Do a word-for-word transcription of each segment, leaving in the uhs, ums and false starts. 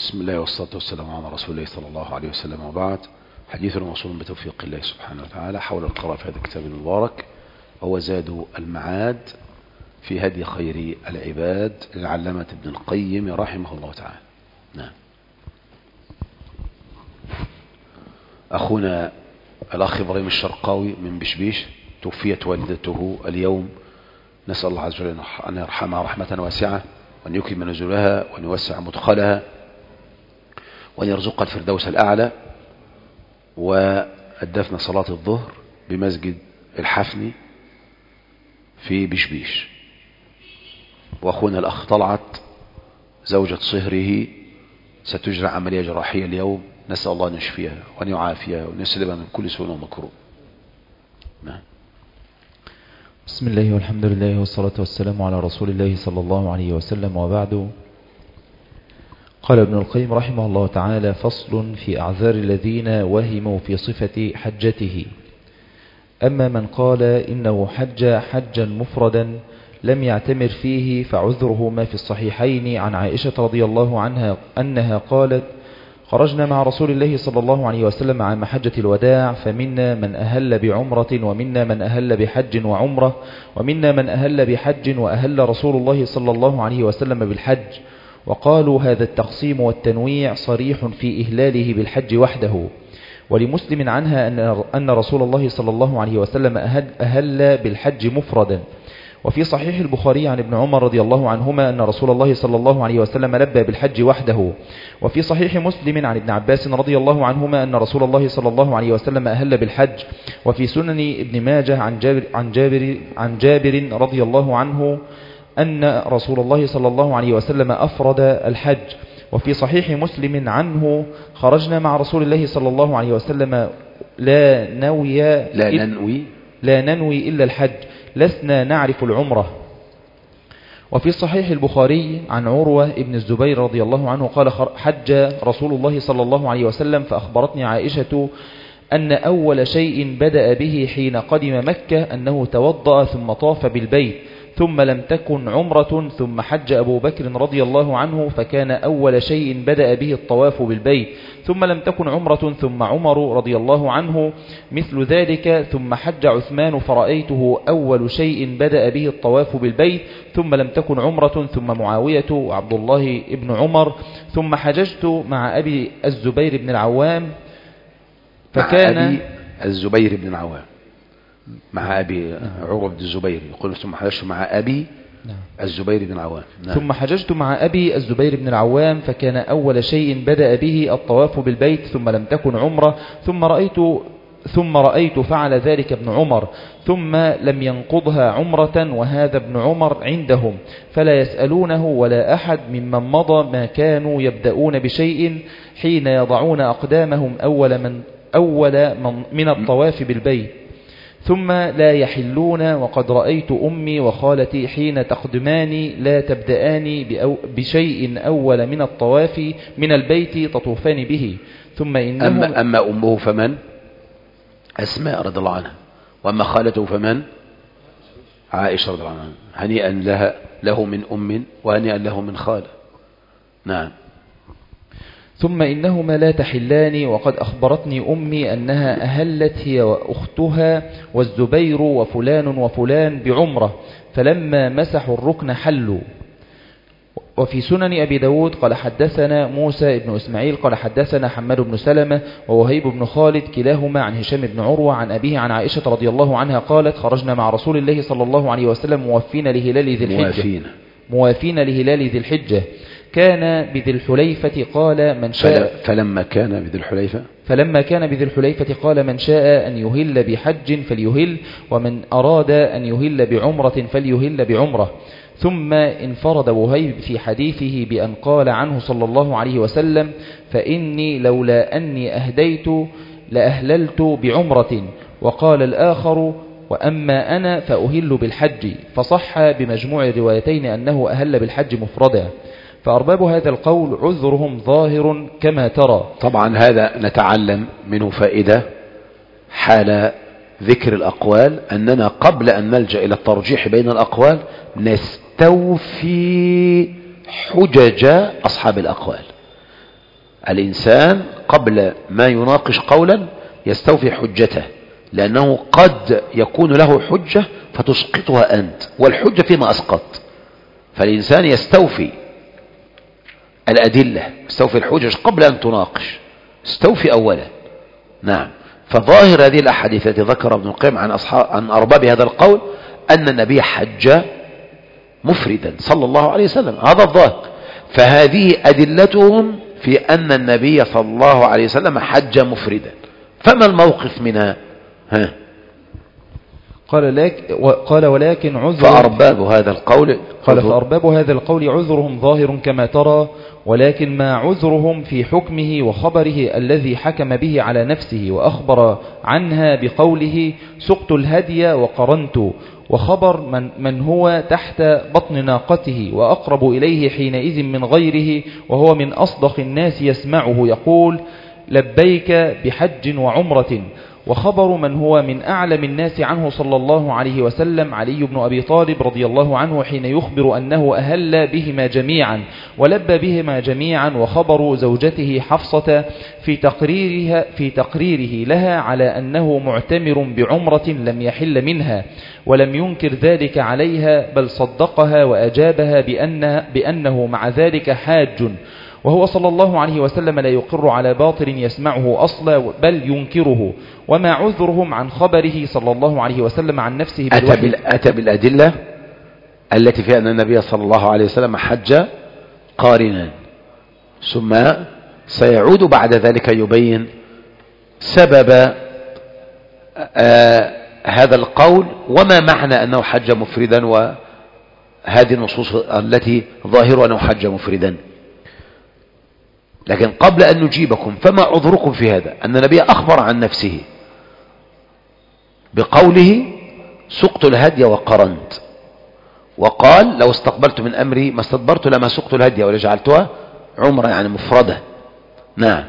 بسم الله والصلاة والسلام على رسول الله صلى الله عليه وسلم، وبعد. حديثنا موصول بتوفيق الله سبحانه وتعالى حول القراءة في هذا الكتاب المبارك، وهو زاد المعاد في هدي خير العباد للعلامة ابن القيم رحمه الله تعالى. نعم. أخونا الأخ إبراهيم الشرقاوي من بشبيش توفيت والدته اليوم، نسأل الله عز وجل أن يرحمها رحمة واسعة، وأن يكرم نزلها، وأن يوسع مدخلها، وأن يرزقها الفردوس الأعلى. وأدفنا صلاة الظهر بمسجد الحفني في بشبيش. وأخونا الأخ طلعت زوجة صهره ستجرى عملية جراحية اليوم، نسأل الله أن يشفيها وأن يعافيها وأن يسلمها من كل سوء ومكروه. نعم. بسم الله والحمد لله والصلاة والسلام على رسول الله صلى الله عليه وسلم، وبعد. قال ابن القيم رحمه الله تعالى: فصل في أعذار الذين وهموا في صفة حجته. أما من قال إنه حج حجا مفردا لم يعتمر فيه فعذره ما في الصحيحين عن عائشة رضي الله عنها أنها قالت: خرجنا مع رسول الله صلى الله عليه وسلم عام حجة الوداع، فمنا من أهل بعمرة ومنا من أهل بحج وعمرة ومنا من أهل بحج وأهل رسول الله صلى الله عليه وسلم بالحج. وقالوا هذا التقسيم والتنويع صريح في إهلاله بالحج وحده. ولمسلم عنها أن رسول الله صلى الله عليه وسلم أهل, أهل بالحج مفردا. وفي صحيح البخاري عن ابن عمر رضي الله عنهما أن رسول الله صلى الله عليه وسلم لبى بالحج وحده. وفي صحيح مسلم عن ابن عباس رضي الله عنهما أن رسول الله صلى الله عليه وسلم أهل بالحج. وفي سنن ابن ماجه عن جابر, عن جابر, عن جابر رضي الله عنه أن رسول الله صلى الله عليه وسلم أفرد الحج. وفي صحيح مسلم عنه: خرجنا مع رسول الله صلى الله عليه وسلم لا نوي لا ننوي لا ننوي إلا الحج، لسنا نعرف العمرة. وفي صحيح البخاري عن عروة ابن الزبير رضي الله عنه قال: حج رسول الله صلى الله عليه وسلم، فأخبرتني عائشة أن أول شيء بدأ به حين قدم مكة أنه توضأ ثم طاف بالبيت، ثم لم تكن عمرة، ثم حج أبو بكر رضي الله عنه فكان أول شيء بدأ به الطواف بالبيت، ثم لم تكن عمرة، ثم عمر رضي الله عنه مثل ذلك، ثم حج عثمان فرأيته أول شيء بدأ به الطواف بالبيت، ثم لم تكن عمرة، ثم معاوية وعبد الله ابن عمر، ثم حججت مع أبي الزبير بن العوام فكان مع أبي الزبير بن العوام مع أبي عروة بن الزبير يقول: ثم حججت مع أبي الزبير بن العوام. نعم. ثم حججت مع أبي الزبير بن العوام فكان أول شيء بدأ به الطواف بالبيت، ثم لم تكن عمرة، ثم رأيت ثم رأيت فعل ذلك ابن عمر، ثم لم ينقضها عمرة، وهذا ابن عمر عندهم فلا يسألونه ولا أحد ممن مضى ما كانوا يبدأون بشيء حين يضعون أقدامهم أول من أول من, من الطواف بالبيت، ثم لا يحلون. وقد رأيت أمي وخالتي حين تقدمان لا تبدأان بشيء أول من الطواف من البيت تطوفان به. ثم إنهم أما, أما أمه فمن؟ أسماء رضي الله عنها. وأما خالته فمن؟ عائشة رضي الله عنها. هنيئا لها له من أم وهنيئا له من خالة. نعم. ثم إنهما لا تحلان. وقد أخبرتني أمي أنها أهلت هي وأختها والزبير وفلان وفلان بعمرة، فلما مسحوا الركن حلوا. وفي سنن أبي داود قال: حدثنا موسى بن إسماعيل قال حدثنا حماد بن سلمة ووهيب بن خالد كلاهما عن هشام بن عروة عن أبيه عن عائشة رضي الله عنها قالت: خرجنا مع رسول الله صلى الله عليه وسلم موافين لهلال ذي الحجة موافين, موافين لهلال ذي الحجة. كان بذي الحليفة قال من شاء فلما كان بذي الحليفة فلما كان بذي الحليفة قال من شاء أن يهل بحج فليهل، ومن أراد أن يهل بعمرة فليهل بعمرة. ثم انفرد وهيب في حديثه بأن قال عنه صلى الله عليه وسلم: فإني لولا أني أهديت لأهللت بعمرة. وقال الآخر: وأما أنا فأهل بالحج. فصح بمجموع الروايتين أنه أهل بالحج مفردا. فأرباب هذا القول عذرهم ظاهر كما ترى. طبعا هذا نتعلم منه فائدة حال ذكر الأقوال، أننا قبل أن نلجأ إلى الترجيح بين الأقوال نستوفي حجج أصحاب الأقوال. الإنسان قبل ما يناقش قولا يستوفي حجته، لأنه قد يكون له حجة فتسقطها أنت، والحجة فيما أسقط. فالإنسان يستوفي الأدلة، يستوفي الحجج قبل أن تناقش، استوفي أولا. نعم. فظاهر هذه الأحاديث التي ذكر ابن القيم عن أصحاب عن أرباب هذا القول أن النبي حج مفردا صلى الله عليه وسلم، هذا الظاهر. فهذه أدلتهم في أن النبي صلى الله عليه وسلم حج مفردا. فما الموقف منها؟ ها قال لك قال ولكن عذر فأرباب هذا القول قال فأرباب هذا القول عذرهم ظاهر كما ترى، ولكن ما عذرهم في حكمه وخبره الذي حكم به على نفسه وأخبر عنها بقوله سقت الهدي وقرنت، وخبر من, من هو تحت بطن ناقته وأقرب إليه حينئذ من غيره، وهو من أصدق الناس يسمعه يقول لبيك بحج وعمرة. وخبر من هو من أعلم الناس عنه صلى الله عليه وسلم علي بن أبي طالب رضي الله عنه حين يخبر أنه أهل بهما جميعا ولبى بهما جميعا. وخبر زوجته حفصة في تقريرها في تقريره لها على أنه معتمر بعمرة لم يحل منها، ولم ينكر ذلك عليها بل صدقها وأجابها بأن بأنه مع ذلك حاج، وهو صلى الله عليه وسلم لا يقر على باطل يسمعه أصلا بل ينكره. وما عذرهم عن خبره صلى الله عليه وسلم عن نفسه أتى, أتى بالأدلة التي فيها أن النبي صلى الله عليه وسلم حج قارنا، ثم سيعود بعد ذلك يبين سبب آه هذا القول وما معنى أنه حج مفردا، وهذه النصوص التي ظاهرها أنه حج مفردا. لكن قبل أن نجيبكم، فما عذركم في هذا؟ أن النبي أخبر عن نفسه بقوله سقت الهدي وقرنت، وقال لو استقبلت من أمري ما استدبرت لما سقت الهدي ولجعلتها عمرة يعني مفردة. نعم.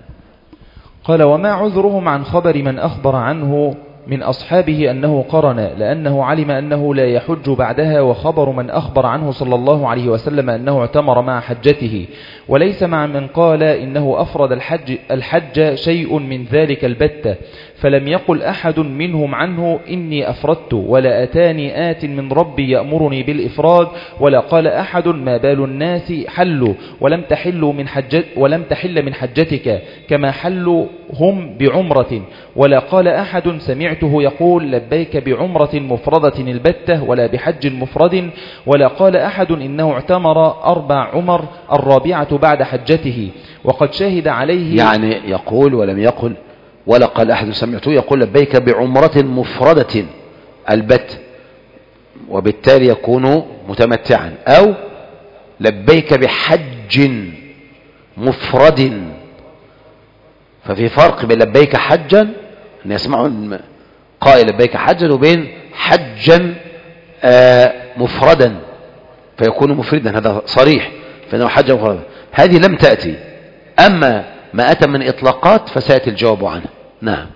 قال وما عذرهم عن خبر من أخبر عنه من أصحابه أنه قرن، لأنه علم أنه لا يحج بعدها، وخبر من أخبر عنه صلى الله عليه وسلم أنه اعتمر مع حجته، وليس مع من قال إنه أفرد الحج, الحج شيء من ذلك البتة، فلم يقل أحد منهم عنه إني أفردت، ولا أتاني آت من ربي يأمرني بالإفراد، ولا قال أحد ما بال الناس حلوا ولم تحلوا من حجت ولم تحل من حجتك كما حلوا هم بعمرة، ولا قال أحد سمعته يقول لبيك بعمرة مفردة البتة ولا بحج مفرد، ولا قال أحد إنه اعتمر أربع عمر الرابعة بعد حجته وقد شهد عليه. يعني يقول ولم يقل ولا قال أحد سمعته يقول لبيك بعمرة مفردة البت، وبالتالي يكون متمتعا، أو لبيك بحج مفرد. ففي فرق بين لبيك حجا أن يسمعوا قائل لبيك حجا وبين حجا مفردا فيكون مفردا، هذا صريح فإنه حجا مفردا. هذه لم تأتي، أما ما أتى من إطلاقات فسيأتي الجواب عنه. نعم.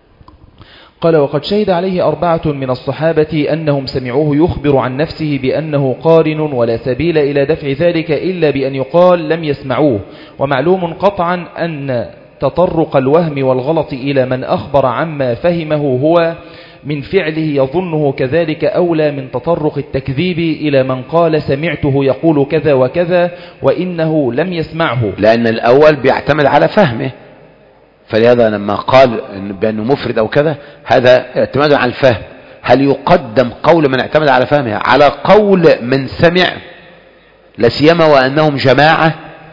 قال وقد شهد عليه أربعة من الصحابة أنهم سمعوه يخبر عن نفسه بأنه قارن، ولا سبيل إلى دفع ذلك إلا بأن يقال لم يسمعوه. ومعلوم قطعا أن تطرق الوهم والغلط إلى من أخبر عما فهمه هو من فعله يظنه كذلك أولى من تطرق التكذيب إلى من قال سمعته يقول كذا وكذا وإنه لم يسمعه، لأن الأول بيعتمد على فهمه، فلهذا لما قال بأنه مفرد أو كذا هذا اعتماد على الفهم. هل يقدم قول من اعتمد على فهمه على قول من سمع، لسيما وأنهم جماعة؟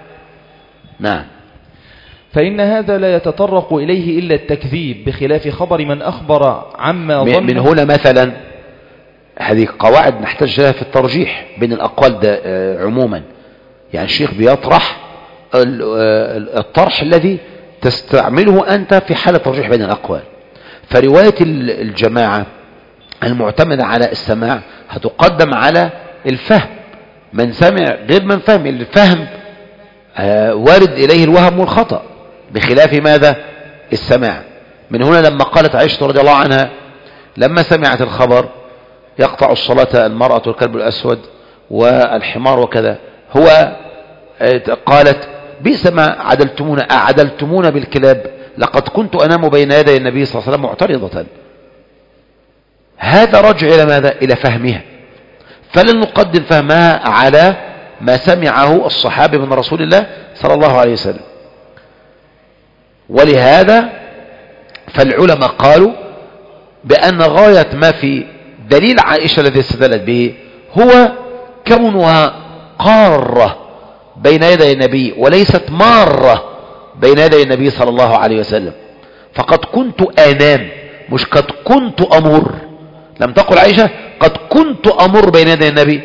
نعم. فإن هذا لا يتطرق إليه إلا التكذيب، بخلاف خبر من أخبر عما ظن. من هنا مثلا هذه قواعد نحتاج لها في الترجيح بين الأقوال ده عموما. يعني الشيخ بيطرح الطرح الذي تستعمله أنت في حالة ترجيح بين الأقوال. فرواية الجماعة المعتمدة على السماع هتقدم على الفهم، من سمع غير من فهم. الفهم وارد إليه الوهم والخطأ بخلاف ماذا؟ السماع. من هنا لما قالت عائشة رضي الله عنها لما سمعت الخبر يقطع الصلاة المرأة والكلب الأسود والحمار وكذا، هو قالت بئس ما عدلتمونا أعدلتمونا بالكلاب، لقد كنت أنام بين يدي النبي صلى الله عليه وسلم معترضة. هذا رجع إلى ماذا؟ إلى فهمها، فلن نقدم فهمها على ما سمعه الصحابي من رسول الله صلى الله عليه وسلم. ولهذا فالعلماء قالوا بأن غاية ما في دليل عائشة الذي استدلت به هو كونها قارة بين يدي النبي وليست مارة بين يدي النبي صلى الله عليه وسلم. فقد كنت أنام، مش قد كنت أمر. لم تقل عائشة قد كنت أمر بين يدي النبي،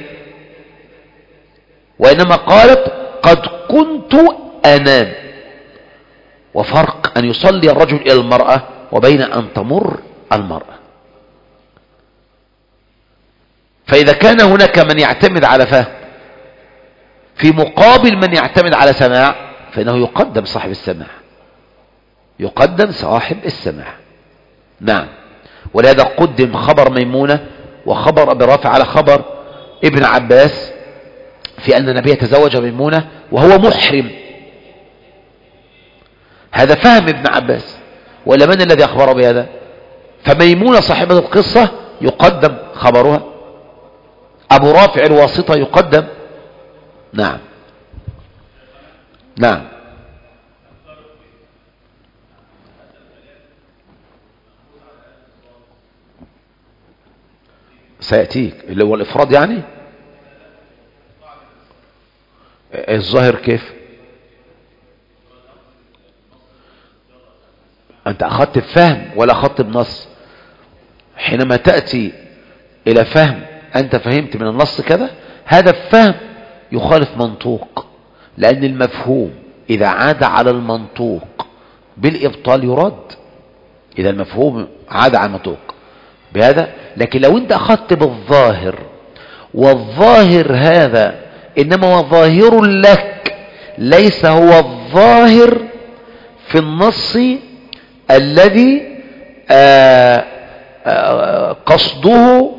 وإنما قالت قد كنت أنام. وفرق أن يصلي الرجل إلى المرأة وبين أن تمر المرأة. فإذا كان هناك من يعتمد على فهم في مقابل من يعتمد على سماع، فإنه يقدم صاحب السماع، يقدم صاحب السماع. نعم. ولهذا قدم خبر ميمونة وخبر أبي رافع على خبر ابن عباس في أن النبي تزوج ميمونة وهو محرم. هذا فهم ابن عباس، ولا من الذي أخبره بهذا؟ فميمونة صاحبة القصة يقدم خبرها، أبو رافع الواسطة يقدم. نعم نعم. سيأتيك اللي هو الإفراد يعني. الظاهر كيف؟ أنت أخذت بفهم ولا أخذت بنص؟ حينما تأتي إلى فهم أنت فهمت من النص كذا، هذا الفهم يخالف منطوق، لأن المفهوم إذا عاد على المنطوق بالإبطال يرد، إذا المفهوم عاد على المنطوق بهذا. لكن لو أنت أخذت بالظاهر، والظاهر هذا إنما هو ظاهر لك، ليس هو الظاهر في النص الذي آآ آآ قصده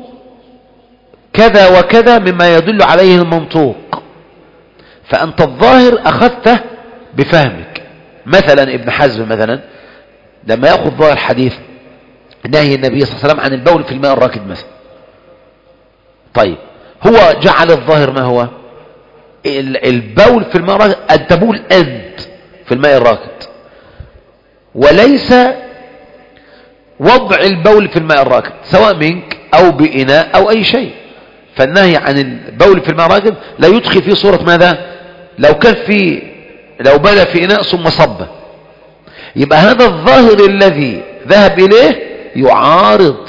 كذا وكذا مما يدل عليه المنطوق، فأنت الظاهر أخذته بفهمك. مثلا ابن حزم مثلا لما يأخذ ظاهر حديث نهي النبي صلى الله عليه وسلم عن البول في الماء الراكد مثلا، طيب هو جعل الظاهر ما هو؟ البول في الماء الراكد، أن تبول أنت في الماء الراكد، وليس وضع البول في الماء الراكد سواء منك أو بإناء أو أي شيء. فالنهي عن البول في الماء الراكد لا يدخل في صورة ماذا؟ لو كان في لو بال في إناء ثم صب، يبقى هذا الظاهر الذي ذهب إليه يعارض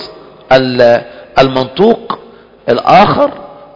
المنطوق الآخر،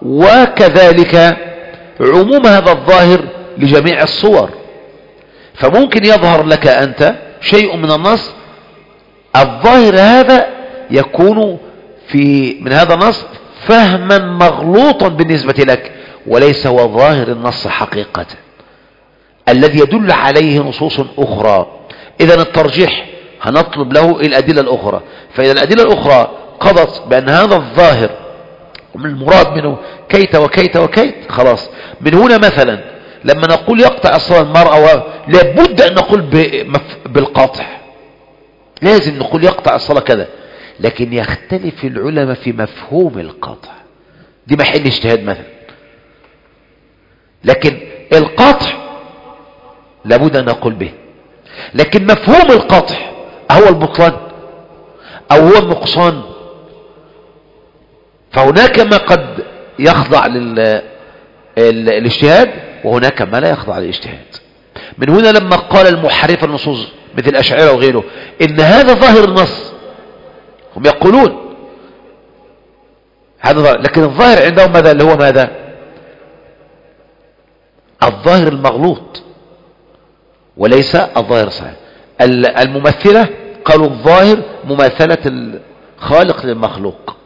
وكذلك عموم هذا الظاهر لجميع الصور. فممكن يظهر لك أنت شيء من النص، الظاهر هذا يكون في من هذا النص فهما مغلوطا بالنسبة لك، وليس هو ظاهر النص حقيقة الذي يدل عليه نصوص أخرى. إذن الترجيح هنطلب له الأدلة الأخرى، فإذا الأدلة الأخرى قضت بأن هذا الظاهر ومن المراد منه كيت وكيت وكيت، خلاص. من هنا مثلا لما نقول يقطع الصلاة المرأة، لابد أن نقول بالقاطع، لازم نقول يقطع الصلاة كذا، لكن يختلف العلماء في مفهوم القطع، دي محل اجتهاد مثلا. لكن القطع لابد أن نقول به، لكن مفهوم القطع هو البطلان أو هو النقصان، فهناك ما قد يخضع للاجتهاد وهناك ما لا يخضع للاجتهاد. من هنا لما قال المحرف النصوص مثل الأشاعرة وغيره إن هذا ظاهر النص، هم يقولون هذا ظاهر، لكن الظاهر عندهم ماذا؟ اللي هو ماذا؟ الظاهر المغلوط وليس الظاهر الصحيح. الممثلة قالوا الظاهر مماثلة الخالق للمخلوق.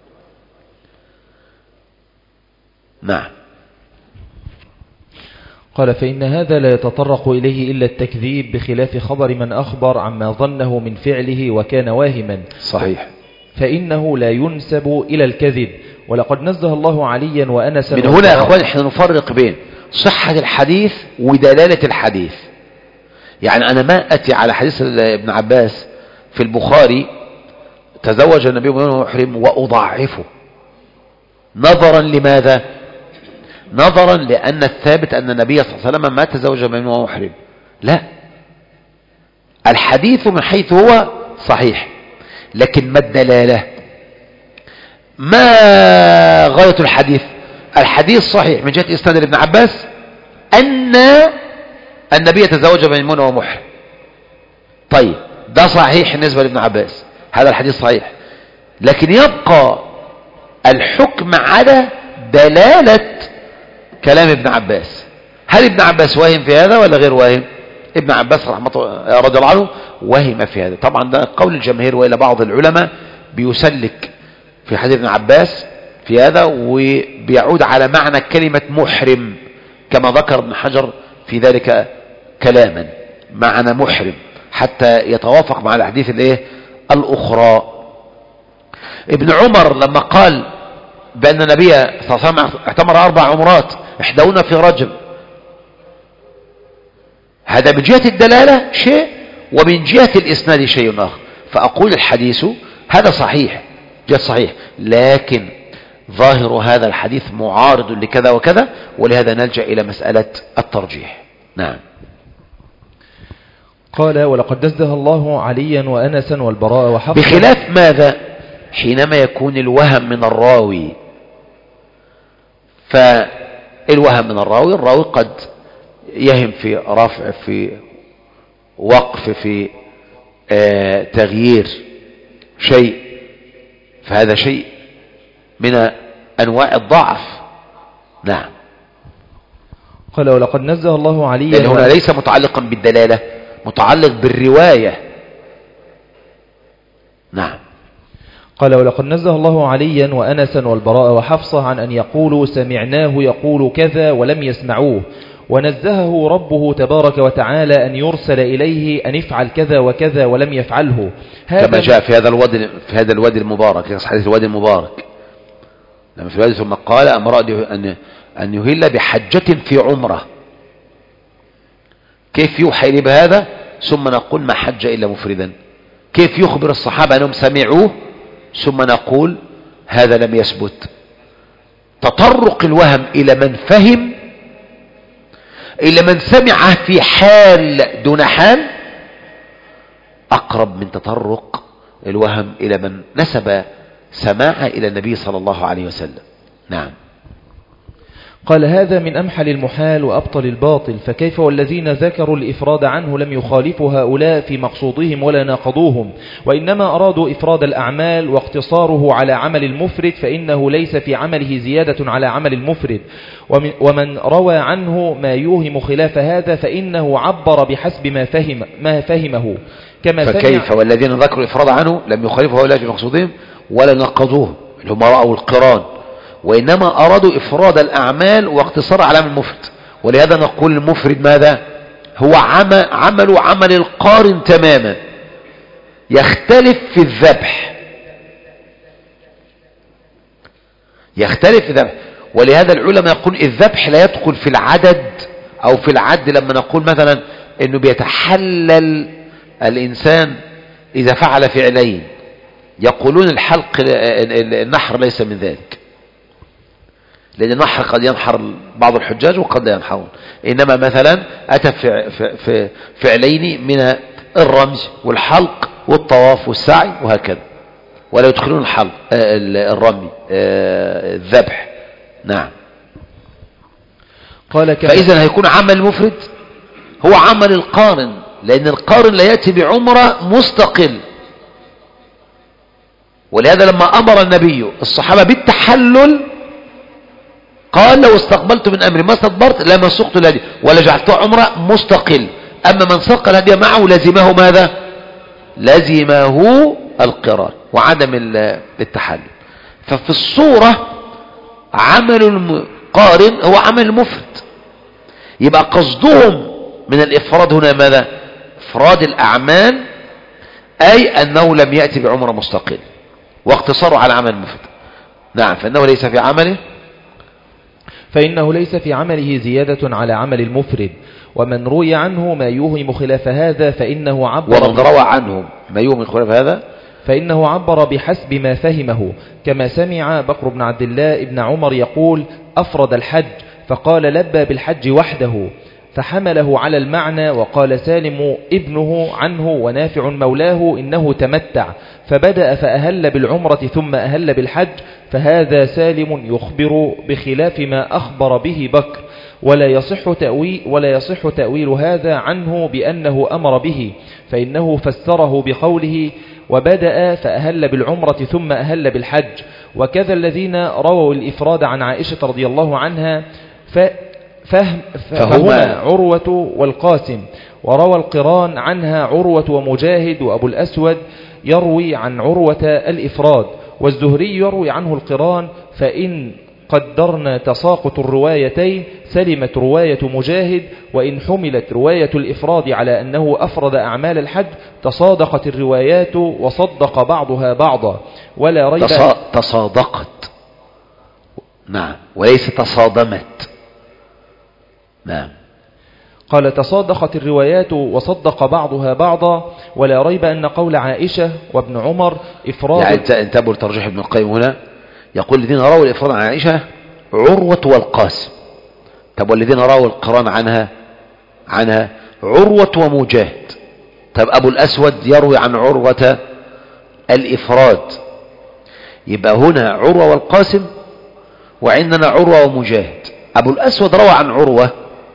نعم. قال فإن هذا لا يتطرق إليه إلا التكذيب، بخلاف خبر من أخبر عما ظنه من فعله وكان واهما. صحيح. فإنه لا ينسب إلى الكذب. ولقد نزه الله عليا وأنسا. من هنا يا أخوان احنا نفرق بين صحة الحديث ودلالة الحديث. يعني أنا ما أتي على حديث ابن عباس في البخاري تزوج النبي وهو محرم وأضعفه نظرا لماذا؟ نظرا لأن الثابت أن النبي صلى الله عليه وسلم ما تزوج من وهو محرم. لا، الحديث من حيث هو صحيح، لكن ما الدلالة؟ ما غاية الحديث؟ الحديث صحيح من جهة إسناد ابن عباس أن النبي تزوج ميمونة ومحرم. طيب ده صحيح بالنسبة لابن عباس، هذا الحديث صحيح، لكن يبقى الحكم على دلالة كلام ابن عباس. هل ابن عباس واهم في هذا ولا غير واهم؟ ابن عباس رحمه الله رضي الله عنه وهم في هذا. طبعا ده قول الجماهير، وإلى بعض العلماء بيسلك في حديث ابن عباس في هذا وبيعود على معنى كلمة محرم، كما ذكر ابن حجر في ذلك كلاما، معنى محرم حتى يتوافق مع الأحاديث الايه الأخرى. ابن عمر لما قال بأن النبي صلى الله عليه وسلم اعتمر أربع عمرات إحداهن في رجب، هذا من جهة الدلالة شيء، ومن جهة الإسناد شيء آخر. فأقول الحديث هذا صحيح جهة صحيح، لكن ظاهر هذا الحديث معارض لكذا وكذا، ولهذا نلجأ إلى مسألة الترجيح. نعم. قال ولقد نزه الله عليا وأنسا والبراء وحفصا. بخلاف ماذا؟ حينما يكون الوهم من الراوي، فالوهم من الراوي، الراوي قد يهم في رفع، في وقف، في آه تغيير شيء، فهذا شيء من أنواع الضعف. نعم. قال ولقد نزه الله عليا، لأن هنا ليس متعلقا بالدلالة، متعلق بالرواية. نعم. قال ولقد نزه الله عليا وأنسا والبراء وحفصة عن أن يقولوا سمعناه يقول كذا ولم يسمعوه، ونزهه ربه تبارك وتعالى أن يرسل إليه أن يفعل كذا وكذا ولم يفعله. كما جاء في هذا الوادي في هذا الوادي المبارك، في حديث الوادي المبارك لما في الوادي ثم قال أمر أن أن يهل بحجة في عمرة. كيف يوحي لي بهذا؟ ثم نقول ما حج إلا مفردا. كيف يخبر الصحابة أنهم سمعوه؟ ثم نقول هذا لم يثبت. تطرق الوهم إلى من فهم، إلى من سمع في حال دون حال، أقرب من تطرق الوهم إلى من نسب سماع إلى النبي صلى الله عليه وسلم. نعم. قال هذا من أمحل المحال وأبطل الباطل، فكيف والذين ذكروا الإفراد عنه لم يخالفوا هؤلاء في مقصودهم ولا ناقضوهم، وإنما أرادوا إفراد الأعمال واقتصاره على عمل المفرد، فإنه ليس في عمله زيادة على عمل المفرد. ومن روى عنه ما يوهم خلاف هذا فإنه عبر بحسب ما فهم ما فهمه. كما فكيف والذين ذكروا الإفراد عنه لم يخالفوا هؤلاء في مقصودهم ولا ناقضوهم، اللي هم رأوا القران، وإنما أرادوا إفراد الأعمال واقتصار على عمل المفرد. ولهذا نقول المفرد ماذا؟ هو عمل عمل عمل القارن تماما، يختلف في الذبح، يختلف في الذبح. ولهذا العلماء يقول الذبح لا يدخل في العدد أو في العد. لما نقول مثلا أنه بيتحلل الإنسان إذا فعل فعلين، يقولون الحلق النحر ليس من ذلك، لأن النحر قد ينحر بعض الحجاج وقد لا ينحرون. إنما مثلا أتى في في فعلين من الرمي والحلق والطواف والسعي وهكذا، ولا يدخلون الحلق الرمي الذبح. نعم. قال فإذا هيكون عمل مفرد هو عمل القارن، لأن القارن لا يأتي بعمرة مستقل. ولهذا لما أمر النبي الصحابة بالتحلل قال لو استقبلت من أمري ما استدبرت لما سقت الهدي ولا جعلته عمرة مستقل. أما من ساق الهدي معه لزمه ماذا؟ لزمه القران وعدم التحلل. ففي الصورة عمل القارن هو عمل المفرد. يبقى قصدهم من الإفراد هنا ماذا؟ إفراد الأعمال، أي أنه لم يأتي بعمرة مستقل. واقتصاره على عمل المفرد. نعم، فإنه ليس في عمله فإنه ليس في عمله زيادة على عمل المفرد. ومن روي عنه ما يوهم خلاف هذا فإنه عبر ومن روى عنه ما يوهم خلاف هذا فإنه عبر بحسب ما فهمه، كما سمع بكر بن عبد الله ابن عمر يقول أفرد الحج، فقال لبى بالحج وحده، فحمله على المعنى. وقال سالم ابنه عنه ونافع مولاه إنه تمتع، فبدأ فأهل بالعمرة ثم أهل بالحج، فهذا سالم يخبر بخلاف ما أخبر به بكر، ولا يصح تأويل, ولا يصح تأويل هذا عنه بأنه أمر به، فإنه فسره بقوله وبدأ فأهل بالعمرة ثم أهل بالحج. وكذا الذين رووا الإفراد عن عائشة رضي الله عنها فهم فهما عروة والقاسم، وروى القران عنها عروة ومجاهد، وأبو الأسود يروي عن عروة الإفراد، والزهري يروي عنه القران. فإن قدرنا تساقط الروايتين سلمت رواية مجاهد، وإن حملت رواية الإفراد على أنه أفرد أعمال الحج تصادقت الروايات وصدق بعضها بعضا، ولا ريب تصادقت. نعم، وليس تصادمت. نعم، قال تصادقت الروايات وصدق بعضها بعضا، ولا ريب أن قول عائشة وابن عمر إفراد. يعني انتبهوا لترجيح ابن القيم هنا، يقول الذين رووا الإفراد عن عائشة عروة والقاسم. طب والذين رووا القران عنها عنها عروة ومجاهد. طب أبو الأسود يروي عن عروة الإفراد، يبقى هنا عروة والقاسم، وعندنا عروة ومجاهد. أبو الأسود روى عن عروة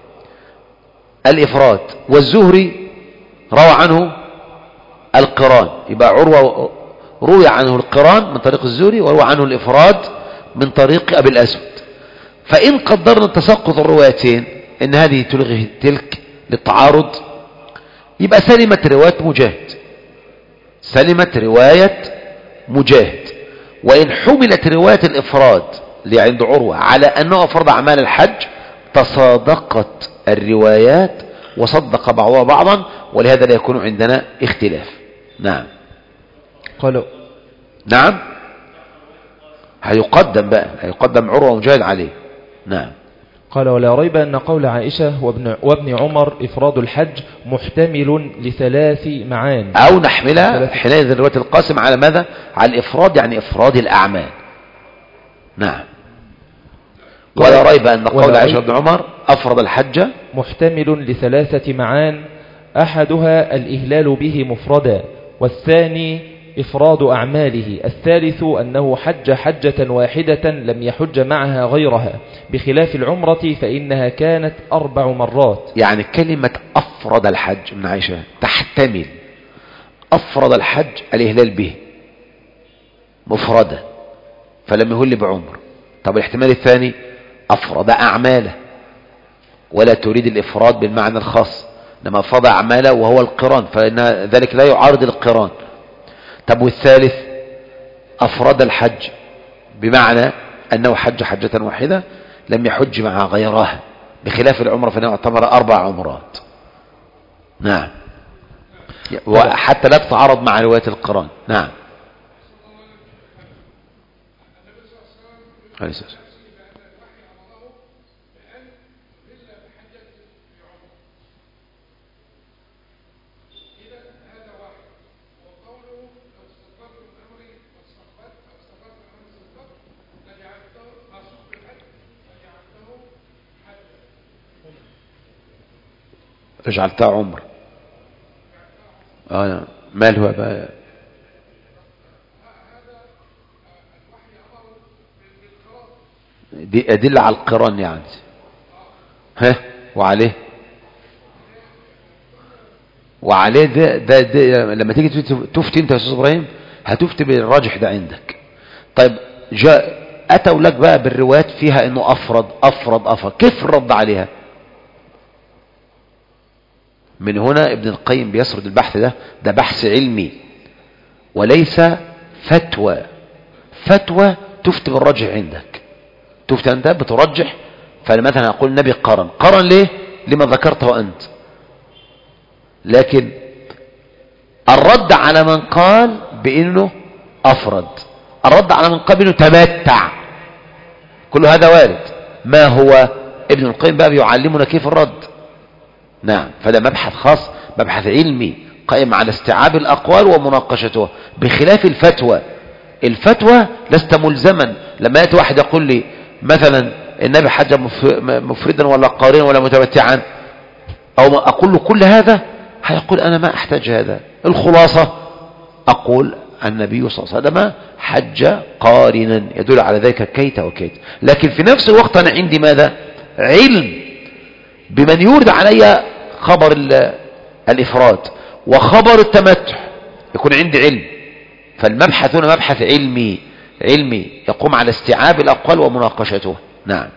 الإفراد، والزهري روى عنه القران، يبقى عروة روي عنه القران من طريق الزهري، وروى عنه الإفراد من طريق أبي الأسود. فإن قدرنا تسقط الروايتين إن هذه تلغي تلك للتعارض، يبقى سلمت رواية مجاهد سلمت رواية مجاهد. وإن حملت رواية الإفراد اللي عند عروة على أنه أفرض أعمال الحج تصادقت الروايات وصدق بعضها بعضا، ولهذا لا يكون عندنا اختلاف. نعم قالوا نعم هيقدم بقى هيقدم عروة ومجاهد عليه. نعم قال ولا ريب أن قول عائشة وابن, وابن عمر إفراد الحج محتمل لثلاث معان، أو نحملها حينئذ رواية القاسم على ماذا؟ على الإفراد، يعني إفراد الأعمال. نعم ولا ريب أن قول عائشة وابن عمر أفرد الحج محتمل لثلاثة معان، أحدها الإهلال به مفردا، والثاني إفراد أعماله، الثالث أنه حج حجة واحدة لم يحج معها غيرها، بخلاف العمرة فإنها كانت أربع مرات. يعني كلمة أفرد الحج من عائشة تحتمل أفرد الحج الإهلال به مفردا فلم يهل بعمر. طب الاحتمال الثاني أفرد أعماله ولا تريد الإفراد بالمعنى الخاص، لما أفرد أعماله وهو القران، فإن ذلك لا يعارض القران. طب والثالث أفرد الحج بمعنى أنه حج حجة واحدة لم يحج مع غيرها، بخلاف العمرة فإنه اعتمر أربع عمرات. نعم وحتى لا تتعارض مع رواية القران. نعم عليه الصلاة والسلام. جعلتها عمر. آه مال هو بقى دي أدلة على القران يعني. ها وعليه وعليه ده, ده, ده لما تيجي تفتي انت يا استاذ ابراهيم هتفتي بالراجح ده عندك. طيب جاء اتوا لك بقى بالروايات فيها انه افرض افرض افرض كيف الرد عليها؟ من هنا ابن القيم بيسرد البحث ده ده بحث علمي وليس فتوى. فتوى تفتي بالرجح عندك، تفتي انت بترجح. فمثلا اقول النبي قرن قرن ليه؟ لما ذكرته انت. لكن الرد على من قال بانه افرد الرد على من قبله تمتع، كل هذا وارد. ما هو ابن القيم بقى بيعلمنا كيف الرد. نعم، فده مبحث خاص، مبحث علمي قائم على استيعاب الأقوال ومناقشتها، بخلاف الفتوى. الفتوى لست ملزما. لما يأتي واحد يقول لي مثلا النبي حج مفردا ولا قارنا ولا متمتعا، أو أقول له كل هذا، هيقول أنا ما أحتاج هذا. الخلاصة أقول النبي صلى الله عليه وسلم حج قارنا، يدل على ذلك كيت وكيت. لكن في نفس الوقت أنا عندي ماذا؟ علم بمن يورد علي خبر الإفراد وخبر التمتع، يكون عندي علم. فالمبحث هنا مبحث علمي علمي يقوم على استيعاب الأقوال ومناقشته. نعم.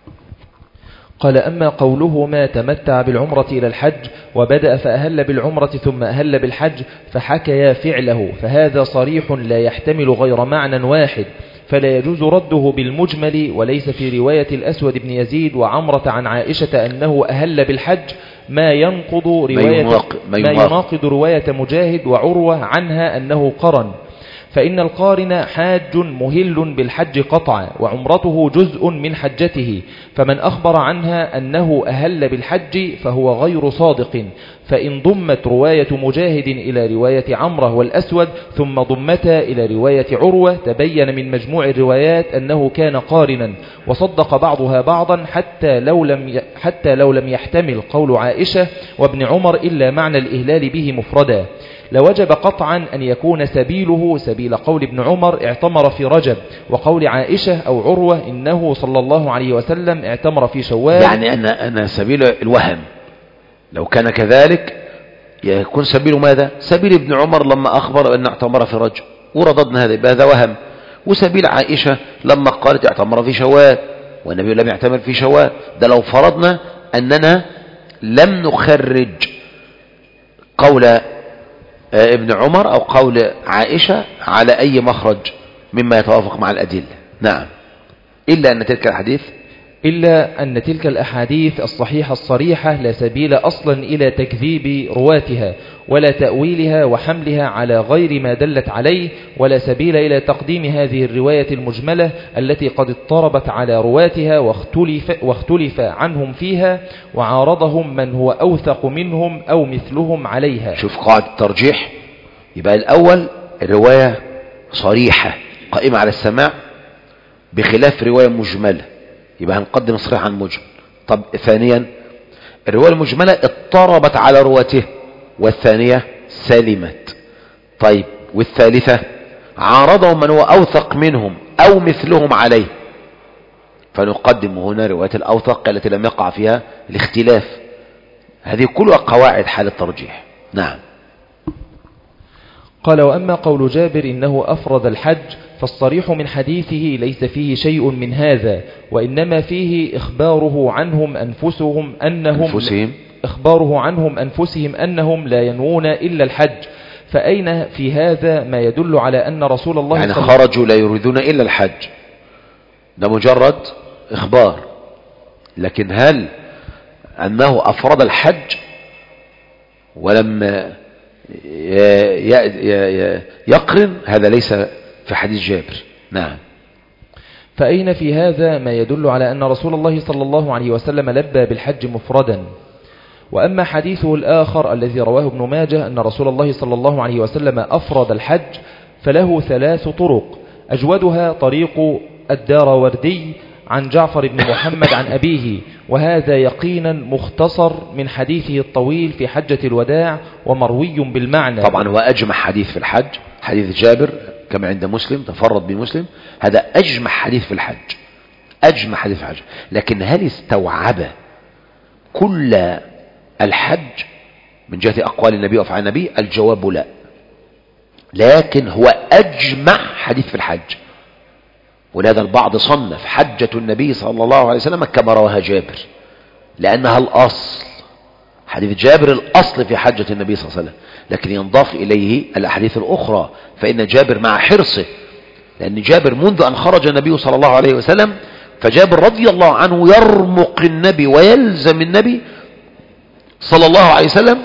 قال أما قوله ما تمتع بالعمرة إلى الحج وبدأ فأهل بالعمرة ثم أهل بالحج فحكيا فعله، فهذا صريح لا يحتمل غير معنى واحد، فلا يجوز رده بالمجمل. وليس في رواية الأسود بن يزيد وعمرة عن عائشة أنه أهل بالحج ما ينقض رواية ما يناقض, ما يناقض رواية مجاهد وعروة عنها أنه قرن، فإن القارن حاج مهل بالحج قطعا، وعمرته جزء من حجته، فمن أخبر عنها أنه أهل بالحج فهو غير صادق. فإن ضمت رواية مجاهد إلى رواية عمرة والأسود ثم ضمتا إلى رواية عروة تبين من مجموع الروايات أنه كان قارنا، وصدق بعضها بعضا حتى لو لم حتى لو لم يحتمل قول عائشة وابن عمر إلا معنى الإهلال به مفردا. لوجب قطعا أن يكون سبيله سبيل قول ابن عمر اعتمر في رجب، وقول عائشة أو عروة إنه صلى الله عليه وسلم اعتمر في شوال. يعني أنا, أنا سبيل الوهم لو كان كذلك يكون سبيل ماذا؟ سبيل ابن عمر لما أخبر أن اعتمر في رجب ورددنا هذا، بهذا وهم. وسبيل عائشة لما قالت اعتمر في شوال والنبي لم يعتمر في شوال. ده لو فرضنا أننا لم نخرج قول ابن عمر أو قول عائشة على أي مخرج مما يتوافق مع الأدلة. نعم. إلا أن تلك الحديث إلا أن تلك الأحاديث الصحيحة الصريحة لا سبيل أصلا إلى تكذيب رواتها ولا تأويلها وحملها على غير ما دلت عليه، ولا سبيل إلى تقديم هذه الرواية المجملة التي قد اضطربت على رواتها واختلف, واختلف عنهم فيها وعارضهم من هو أوثق منهم أو مثلهم عليها. شوف قاعدة الترجيح. يبقى الأول الرواية صريحة قائمة على السماع بخلاف رواية مجملة، يبقى هنقدم صريح عن مجمل. طب ثانيا الرواية المجملة اضطربت على رواته والثانية سلمت. طيب والثالثة عارضهم من هو أوثق منهم أو مثلهم عليه، فنقدم هنا رواية الأوثق التي لم يقع فيها الاختلاف. هذه كلها قواعد حال الترجيح. نعم. قال وأما قول جابر إنه أفرد الحج فالصريح من حديثه ليس فيه شيء من هذا، وإنما فيه إخباره عنهم أنفسهم أنهم أنفسهم إخباره عنهم أنفسهم أنهم لا ينوون إلا الحج. فأين في هذا ما يدل على أن رسول الله يعني خرجوا لا يريدون إلا الحج؟ ده مجرد إخبار، لكن هل أنه أفرد الحج ولم يقرن؟ هذا ليس في حديث جابر. نعم. فأين في هذا ما يدل على أن رسول الله صلى الله عليه وسلم لبى بالحج مفردا؟ وأما حديثه الآخر الذي رواه ابن ماجه أن رسول الله صلى الله عليه وسلم أفرد الحج فله ثلاث طرق، أجودها طريق الداروردي عن جعفر بن محمد عن أبيه، وهذا يقينا مختصر من حديثه الطويل في حجة الوداع ومروي بالمعنى. طبعا هو أجمع حديث في الحج حديث جابر كما عند مسلم، تفرد بمسلم، هذا أجمع حديث في الحج، أجمع حديث في الحج. لكن هل استوعب كل الحج من جهة أقوال النبي وأفعال النبي؟ الجواب لا، لكن هو أجمع حديث في الحج. ولهذا البعض صنف حجة النبي صلى الله عليه وسلم كما رواها جابر، لأنها الأصل. حديث جابر الأصل في حجة النبي صلى الله عليه وسلم، لكن ينضاف إليه الأحاديث الأخرى. فإن جابر مع حرصه، لأن جابر منذ أن خرج النبي صلى الله عليه وسلم، فجابر رضي الله عنه يرمق النبي ويلزم النبي صلى الله عليه وسلم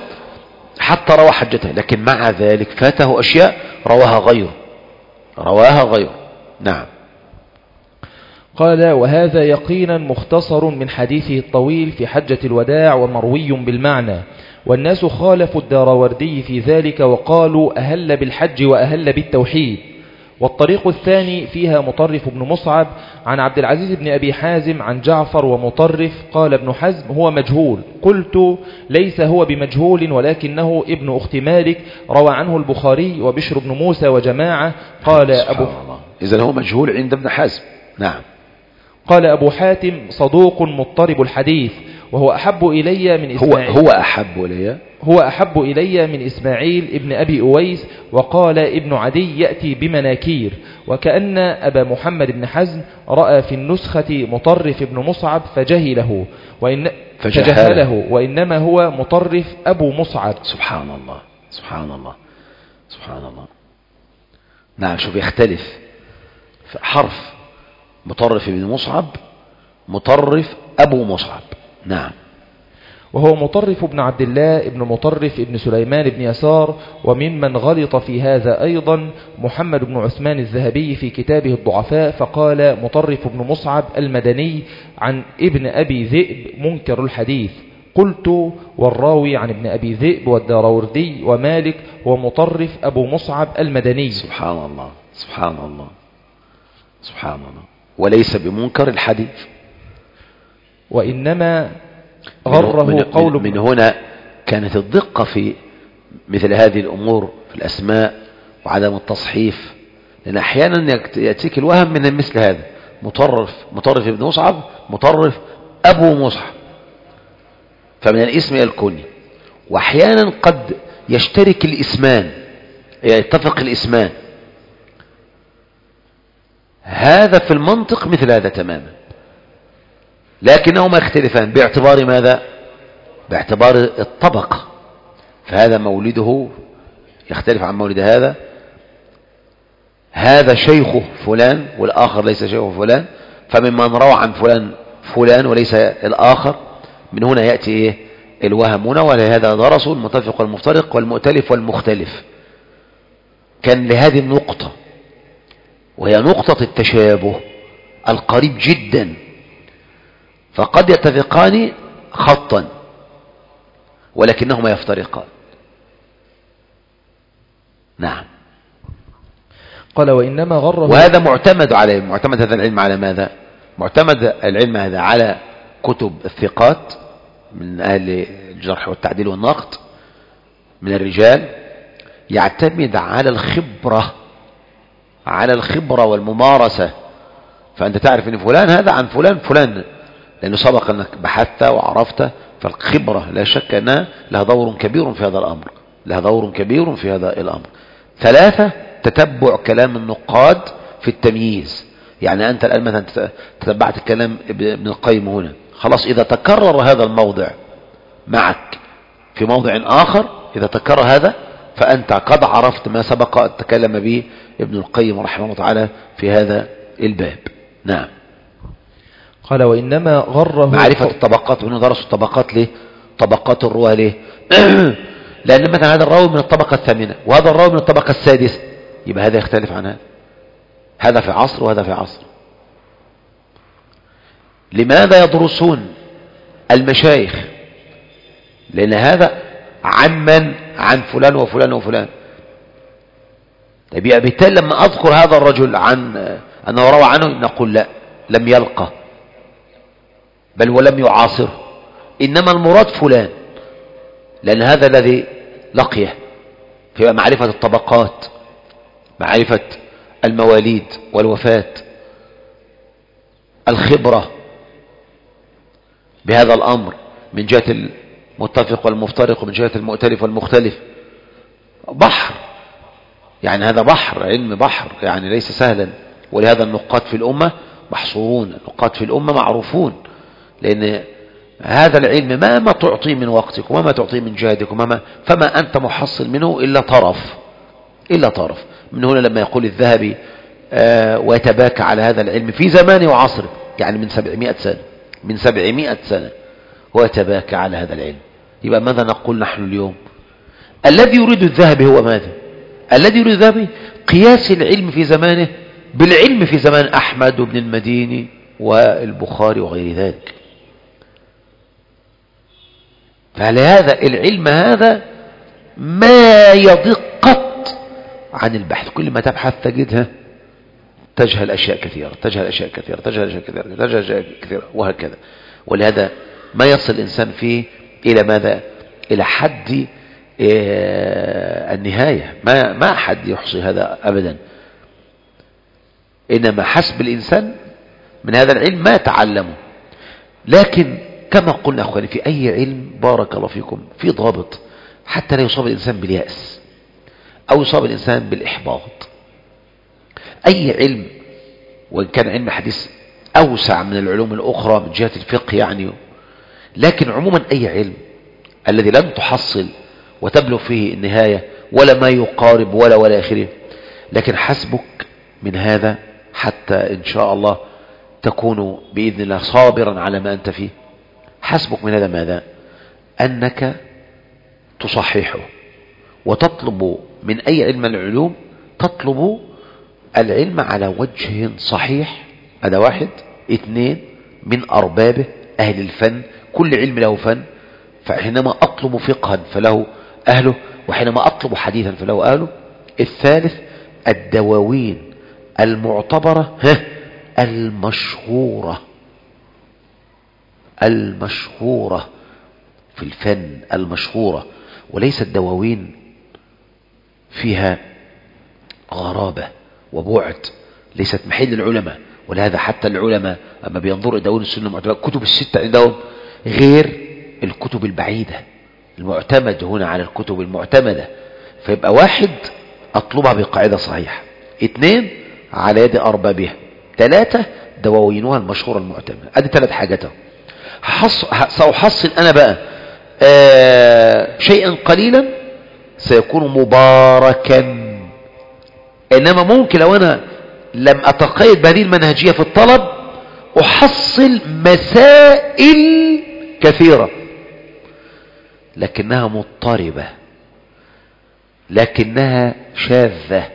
حتى روى حجته، لكن مع ذلك فاته أشياء رواها غيره رواها غيره نعم. قال: وهذا يقينا مختصر من حديثه الطويل في حجة الوداع ومروي بالمعنى، والناس خالفوا الداراوردي في ذلك وقالوا أهل بالحج وأهل بالتوحيد. والطريق الثاني فيها مطرف بن مصعب عن عبد العزيز بن أبي حازم عن جعفر ومطرف. قال ابن حزم: هو مجهول. قلت: ليس هو بمجهول، ولكنه ابن أخت مالك، روى عنه البخاري وبشر بن موسى وجماعة. قال أبو إذن هو مجهول عند ابن حزم. نعم. قال أبو حاتم: صدوق مضطرب الحديث، وهو أحب إلي من إسماعيل. هو, هو أحب إلي هو أحب إلي من إسماعيل ابن أبي أويس. وقال ابن عدي: يأتي بمناكير. وكأن أبا محمد بن حزم رأى في النسخة مطرف بن مصعب فجهله وإن فجهله وإنما هو مطرف أبو مصعب. سبحان الله سبحان الله سبحان الله. نعم. شوف يختلف حرف مطرف بن مصعب، مطرف أبو مصعب. نعم. وهو مطرف بن عبد الله ابن مطرف ابن سليمان بن يسار. وممن غلط في هذا أيضا محمد بن عثمان الذهبي في كتابه الضعفاء، فقال مطرف بن مصعب المدني عن ابن أبي ذئب منكر الحديث. قلت: والراوي عن ابن أبي ذئب والداراوردي ومالك هو مطرف أبو مصعب المدني. سبحان الله سبحان الله سبحان الله. وليس بمنكر الحديث، وإنما غره من قول من, من هنا كانت الدقة في مثل هذه الأمور في الأسماء وعدم التصحيف، لأن أحيانا يأتيك الوهم من مثل هذا: مطرف مطرف ابن مصعب، مطرف أبو مصعب، فمن الاسم إلى الكنية. وأحيانا قد يشترك الاسمان، يتفق الاسمان. هذا في المنطق مثل هذا تماما، لكنهما يختلفان باعتبار ماذا؟ باعتبار الطبقة. فهذا مولده يختلف عن مولد هذا، هذا شيخه فلان والآخر ليس شيخه فلان، فممن روى عن فلان فلان وليس الآخر. من هنا يأتي إيه؟ الوهم هنا. ولهذا درسوا المتفق والمفترق والمؤتلف والمختلف. كان لهذه النقطة، وهي نقطة التشابه القريب جدا، فقد يتفقان خطا ولكنهما يفترقان. نعم. قال: وإنما غره. وهذا معتمد عليه، معتمد هذا العلم على ماذا؟ معتمد العلم هذا على كتب الثقات من أهل الجرح والتعديل والنقد من الرجال، يعتمد على الخبرة، على الخبرة والممارسة. فأنت تعرف أن فلان هذا عن فلان فلان، لأنه سبق أنك بحثت وعرفت. فالخبرة لا شك أنها لها دور كبير في هذا الأمر، لها دور كبير في هذا الأمر. ثلاثة: تتبع كلام النقاد في التمييز. يعني أنت الآن مثلا تتبعت الكلام ابن القيم هنا، خلاص إذا تكرر هذا الموضع معك في موضع آخر، إذا تكرر هذا فأنت قد عرفت ما سبق أن تكلم به ابن القيم رحمه الله تعالى في هذا الباب. نعم. قال: وإنما غره معرفة الطبقات. وإنه درسوا الطبقات ليه؟ طبقات الرواة ليه؟ لأن مثلا هذا الراوي من الطبقة الثامنة وهذا الراوي من الطبقة السادسة، يبقى هذا يختلف عن هذا، هذا في عصر وهذا في عصر. لماذا يدرسون المشايخ؟ لأن هذا عن من؟ عن فلان وفلان وفلان. يبقى بالتالي لما أذكر هذا الرجل عن أنه روى عنه، نقول لا، لم يلقى بل ولم يعاصر، إنما المراد فلان، لأن هذا الذي لقيه. في معرفة الطبقات، معرفة المواليد والوفاة، الخبرة بهذا الأمر من جهة المتفق والمفترق ومن جهة المؤتلف والمختلف. بحر، يعني هذا بحر علم، بحر يعني ليس سهلا. ولهذا النقاد في الأمة محصورون، النقاد في الأمة معروفون، لأن هذا العلم ما ما تعطيه من وقتك وما ما تعطيه من جهدك وما فما أنت محصل منه إلا طرف، إلا طرف. من هنا لما يقول الذهبي آه ويتباكى على هذا العلم في زمانه وعصره، يعني من سبعمائة سنة، من سبعمائة سنة هو يتباكى على هذا العلم. يبقى ماذا نقول نحن اليوم؟ الذي يريد الذهبي هو ماذا؟ الذي يريد الذهبي قياس العلم في زمانه بالعلم في زمان أحمد وابن المديني والبخاري وغير ذلك. فلهذا العلم هذا ما يضيق قط عن البحث، كل ما تبحث تجدها تجهل أشياء كثيرة تجهل أشياء كثيرة تجهل أشياء كثيرة تجهل أشياء كثيرة وهكذا. ولهذا ما يصل الإنسان فيه إلى ماذا؟ إلى حد النهاية. ما ما أحد يحصي هذا أبدا، إنما حسب الإنسان من هذا العلم ما تعلمه. لكن كما قلنا أخواني في أي علم بارك الله فيكم في ضابط حتى لا يصاب الإنسان باليأس أو يصاب الإنسان بالإحباط. أي علم وإن كان علم الحديث أوسع من العلوم الأخرى من جهة الفقه يعني، لكن عموما أي علم الذي لن تحصل وتبلغ فيه النهاية ولا ما يقارب ولا ولا آخره، لكن حسبك من هذا حتى إن شاء الله تكون بإذن الله صابرا على ما أنت فيه. حسبك من هذا ماذا؟ أنك تصححه وتطلب من أي علم من العلوم، تطلب العلم على وجه صحيح. هذا واحد. اثنين، من أربابه أهل الفن. كل علم له فن، فحينما أطلب فقها فله أهله، وحينما أطلب حديثا فله أهله. الثالث، الدواوين المعتبرة المشهورة المشهورة في الفن المشهورة، وليس الدواوين فيها غرابة وبعد، ليست محل العلماء. ولهذا حتى العلماء أما بينظروا دواوين السنة المعتمدة كتب الستة عندهم غير الكتب البعيدة المعتمد هنا على الكتب المعتمدة. فيبقى واحد أطلبها بقاعدة صحيحة، اثنين على يد أربابها، ثلاثة دواوينها المشهورة المعتمدة. ادي ثلاث حاجات. سأحصل أنا بقى آه شيئا قليلا سيكون مباركا. إنما ممكن لو أنا لم أتقيد بهذه المنهجية في الطلب أحصل مسائل كثيرة لكنها مضطربة، لكنها شاذة.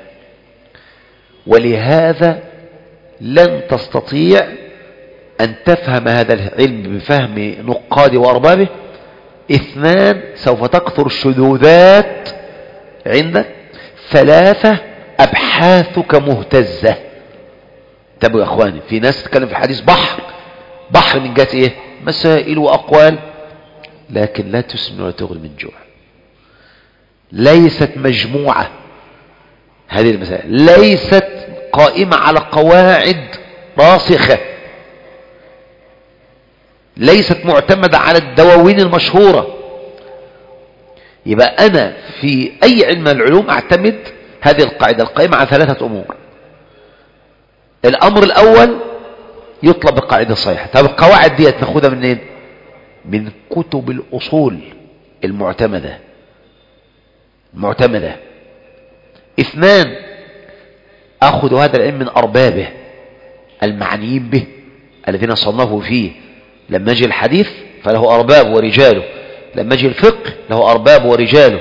ولهذا لن تستطيع أن تفهم هذا العلم بفهم نقاده وأربابه. اثنان، سوف تكثر الشذوذات عندك. ثلاثة، أبحاثك مهتزة. انتبهوا يا أخواني، في ناس تتكلم في الحديث بحر بحر من جهة إيه؟ مسائل وأقوال، لكن لا تسمن ولا تغني من جوع. ليست مجموعة هذه المسائل، ليست قائمة على قواعد راسخة، ليست معتمدة على الدواوين المشهورة. يبقى أنا في أي علم من العلوم أعتمد هذه القاعدة القائمة على ثلاثة أمور. الأمر الأول يطلب القاعدة الصحيحة. طب القواعد دي ناخدها منين؟ من كتب الأصول المعتمدة المعتمدة. اثنان، أخذ هذا العلم من أربابه المعنيين به الذين صنفوا فيه. لما يجي الحديث فله أرباب ورجاله، لما يجي الفقه له أرباب ورجاله،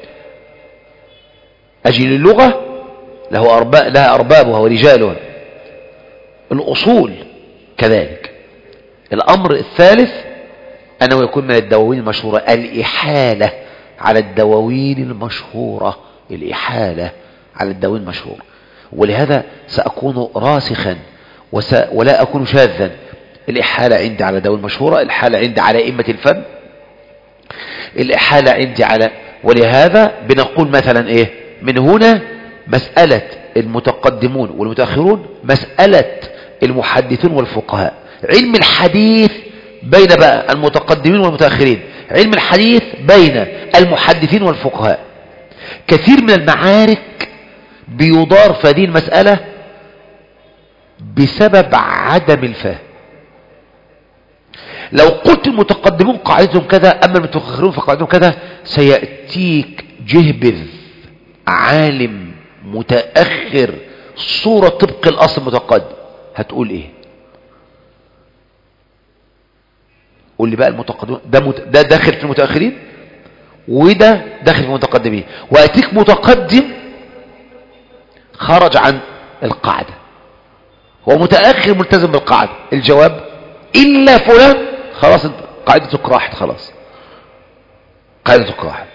أجي للغة له أرباب لها أربابها ورجالها، الأصول كذلك. الأمر الثالث أنه يكون من الدواوين المشهورة، الإحالة على الدواوين المشهورة الإحالة على الدواوين المشهورة. ولهذا سأكون راسخا وس... ولا أكون شاذا. الإحالة عندي على الدواوين المشهورة، الإحالة عندي على أئمة الفن، الإحالة عندي على. ولهذا بنقول مثلا إيه من هنا؟ مسألة المتقدمون والمتأخرون، مسألة المحدثون والفقهاء. علم الحديث بين بقى المتقدمين والمتأخرين، علم الحديث بين المحدثين والفقهاء. كثير من المعارك بيدار في هذه المسألة بسبب عدم الفهم. لو قلت المتقدمون قاعدتهم كذا أما المتأخرون فقاعدتهم كذا، سيأتيك جهبذ عالم متأخر صورة طبق الأصل المتقدم، هتقول إيه؟ قول لي بقى المتقدمون ده, مت... ده داخل في المتأخرين وده داخل في المتقدمين، وأتيك متقدم خرج عن القاعدة ومتأخر ملتزم بالقاعدة؟ الجواب إلا فلان، خلاص قاعدتك راحت، خلاص قاعدتك راحت.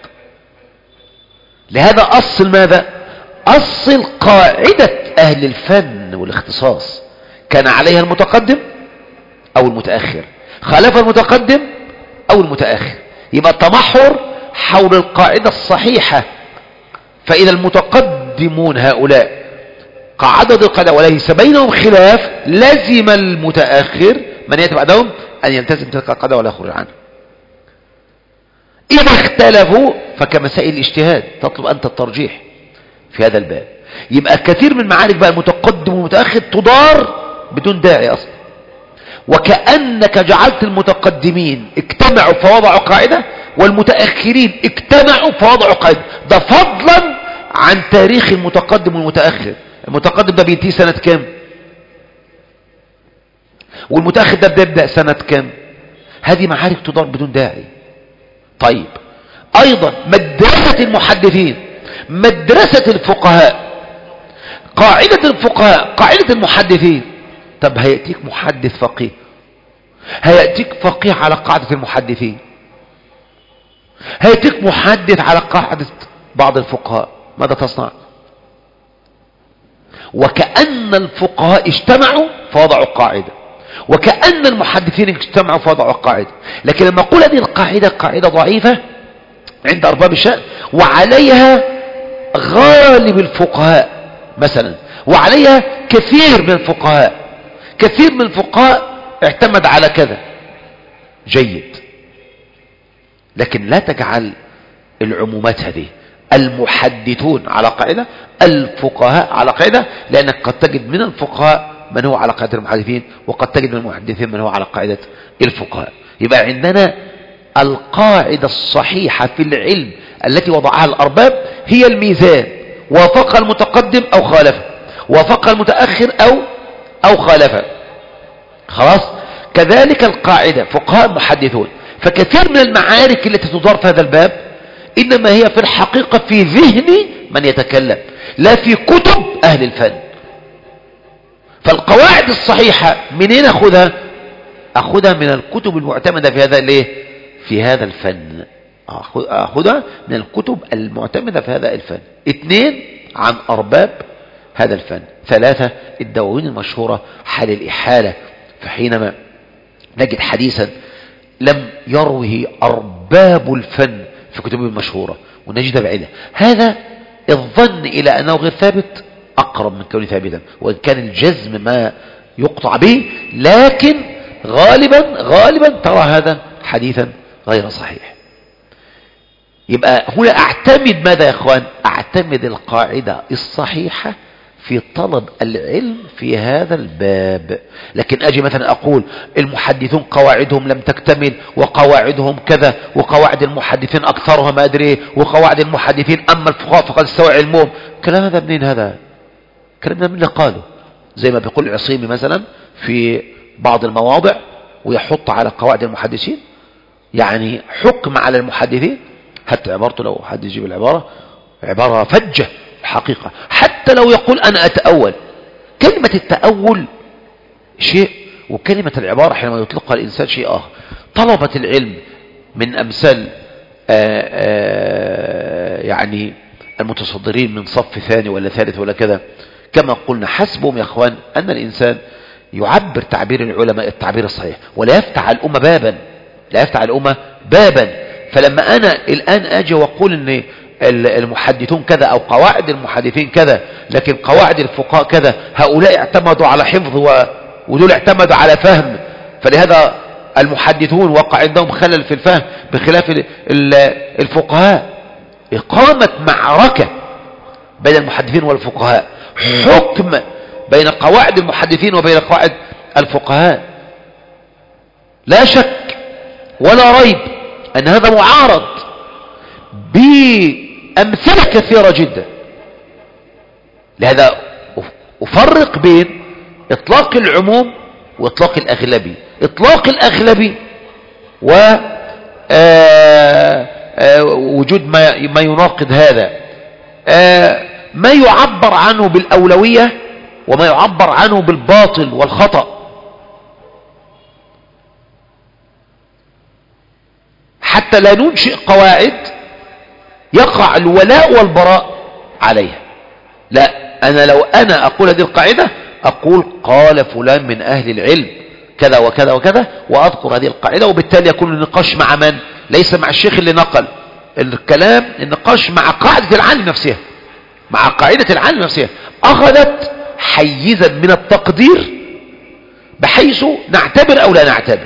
لهذا أصل ماذا؟ أصل قاعدة أهل الفن والاختصاص كان عليها المتقدم أو المتأخر، خالف المتقدم أو المتأخر، يبقى التمحور حول القاعدة الصحيحة. فإذا المتقدمون هؤلاء قاعدة القاعدة وليس بينهم خلاف، لازم المتأخر من يأتي بعدهم أن يلتزم تلك القاعدة ولا يخرج عنها. إذا اختلفوا فكمسائل الاجتهاد تطلب أنت الترجيح في هذا الباب. يبقى كثير من معارك بقى المتقدم والمتأخر تدار بدون داعي أصلا، وكأنك جعلت المتقدمين اجتمعوا فوضعوا قاعدة والمتأخرين اجتمعوا فوضعوا قاعدة. ده فضلا عن تاريخ المتقدم والمتأخر. المتقدم ده بينتهي سنة كام؟ والمتأخر ده بيبدأ سنة كام؟ هذه معارك تدار بدون داعي. طيب أيضا مدرسة المحدثين، مدرسة الفقهاء، قاعدة الفقهاء، قاعدة المحدثين. طب هيأتيك محدث فقيه، هيأتيك فقيه على قاعدة المحدثين، هيأتيك محدث على قاعدة بعض الفقهاء، ماذا تصنع؟ وكأن الفقهاء اجتمعوا فوضعوا قاعدة، وكأن المحدثين اجتمعوا فوضعوا قاعدة. لكن لما أقول هذه القاعدة قاعدة ضعيفة عند أرباب الشأن وعليها غالب الفقهاء مثلا، وعليها كثير من الفقهاء، كثير من الفقهاء اعتمد على كذا، جيد، لكن لا تجعل العمومات هذه المحدثون على قاعدة، الفقهاء على قاعدة، لأنك قد تجد من الفقهاء من هو على قاعدة المحدثين، وقد تجد من المحدثين من هو على قاعدة الفقهاء. يبقى عندنا القاعدة الصحيحة في العلم التي وضعها الأرباب هي الميزان، وافق المتقدم أو خالفه، وافق المتأخر أو أو خالفه، خلاص. كذلك القاعدة فقهاء محدثون. فكثير من المعارك التي تدار في هذا الباب إنما هي في الحقيقة في ذهن من يتكلم، لا في كتب أهل الفن. فالقواعد الصحيحة منين أخذها؟ أخذها من الكتب المعتمدة في هذا الايه؟ في هذا الفن. أخذها من الكتب المعتمدة في هذا الفن. اثنين، عن أرباب هذا الفن. ثلاثة، الدواوين المشهورة حال الإحالة، فحينما نجد حديثا لم يروه أرباب الفن في كتبه المشهورة ونجد بعيدا، هذا الظن إلى أنه غير ثابت أقرب من كونه ثابتا، وإن كان الجزم ما يقطع به، لكن غالبا غالبا ترى هذا حديثا غير صحيح. يبقى هنا أعتمد ماذا يا أخوان؟ أعتمد القاعدة الصحيحة في طلب العلم في هذا الباب. لكن أجي مثلا أقول المحدثون قواعدهم لم تكتمل، وقواعدهم كذا، وقواعد المحدثين أكثرها ما أدري، وقواعد المحدثين أما الفقهاء فقد استوى علمهم. كلام هذا منين؟ هذا كلام من اللي قاله، زي ما بيقول العصيمي مثلا في بعض المواضع ويحط على قواعد المحدثين، يعني حكم على المحدثين. حتى عبارته لو حد يجيب العبارة عبارة فجة الحقيقة، حتى لو يقول أنا أتأول. كلمة التأول شيء، وكلمة العبارة حينما يطلقها الإنسان شيء آخر. طلبة العلم من أمثال آآ آآ يعني المتصدرين من صف ثاني ولا ثالث ولا كذا، كما قلنا حسبهم يا أخوان أن الإنسان يعبر تعبير العلماء التعبير الصحيح، ولا يفتح الأمة بابا، لا يفتح الأمة بابا. فلما أنا الآن أجي وأقول أن المحدثون كذا أو قواعد المحدثين كذا، لكن قواعد الفقهاء كذا، هؤلاء اعتمدوا على حفظ ودول اعتمدوا على فهم، فلهذا المحدثون وقع عندهم خلل في الفهم بخلاف الفقهاء. إقامة معركة بين المحدثين والفقهاء، حكم بين قواعد المحدثين وبين قواعد الفقهاء، لا شك ولا ريب أن هذا معارض بأمثلة كثيرة جدا. لهذا أفرق بين إطلاق العموم وإطلاق الأغلبي. إطلاق الأغلبي ووجود ما ما يناقض هذا، ما يعبر عنه بالأولوية وما يعبر عنه بالباطل والخطأ، حتى لا ننشئ قواعد يقع الولاء والبراء عليها. لا، أنا لو أنا أقول هذه القاعدة أقول قال فلان من أهل العلم كذا وكذا وكذا، وأذكر هذه القاعدة، وبالتالي يكون النقاش مع من؟ ليس مع الشيخ اللي نقل الكلام، النقاش مع قاعدة العالم نفسها، مع قاعدة العالم نفسها أخذت حيزا من التقدير بحيث نعتبر أو لا نعتبر.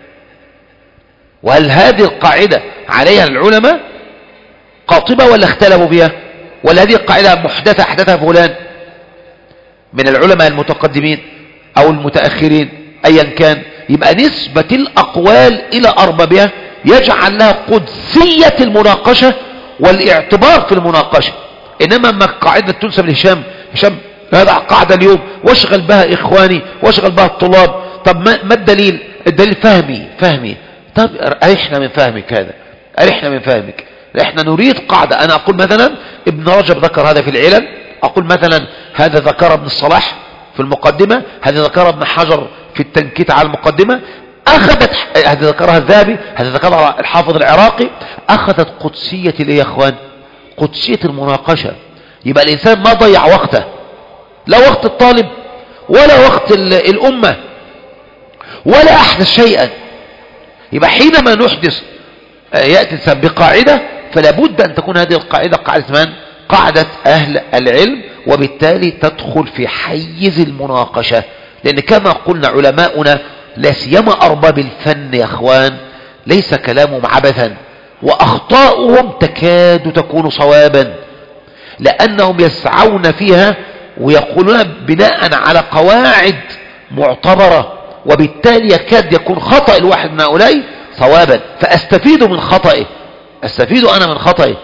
وهل هذه القاعدة عليها العلماء قاطبة ولا اختلفوا فيها؟ ولا هذه القاعدة محدثة أحدثها فلان من العلماء المتقدمين أو المتأخرين أيا كان؟ يبقى نسبة الأقوال إلى أربابها يجعل لها قدسية المناقشة والاعتبار في المناقشة. إنما ما قاعدة تنسب لهشام، هشام هذا قاعدة اليوم واشغل بها إخواني واشغل بها الطلاب. طب ما الدليل؟ الدليل فهمي فهمي. طب أرحنا من فهمك هذا، أرحنا من فهمك. احنا نريد قاعدة. أنا أقول مثلا ابن رجب ذكر هذا في العلل، أقول مثلا هذا ذكر ابن الصلاح في المقدمة، هذا ذكر ابن حجر في التنكيت على المقدمة، أخذت هذا ذكرها الذهبي، هذا ذكرها الحافظ العراقي، أخذت قدسية الايه يا اخوان؟ قدسية المناقشة. يبقى الإنسان ما ضيع وقته، لا وقت الطالب ولا وقت الأمة ولا أحدث شيئا. يبقى حينما نحدث يأتي بقاعدة فلا بد أن تكون هذه القاعدة قاعدة من؟ قاعدة أهل العلم، وبالتالي تدخل في حيز المناقشة. لأن كما قلنا علماؤنا لا سيما أرباب الفن يا أخوان ليس كلامهم عبثا، وأخطاؤهم تكاد تكون صوابا، لأنهم يسعون فيها ويقولون بناء على قواعد معتبرة، وبالتالي يكاد يكون خطأ الواحد من هؤلاء صوابا، فأستفيد من خطئه، أستفيد أنا من خطئه.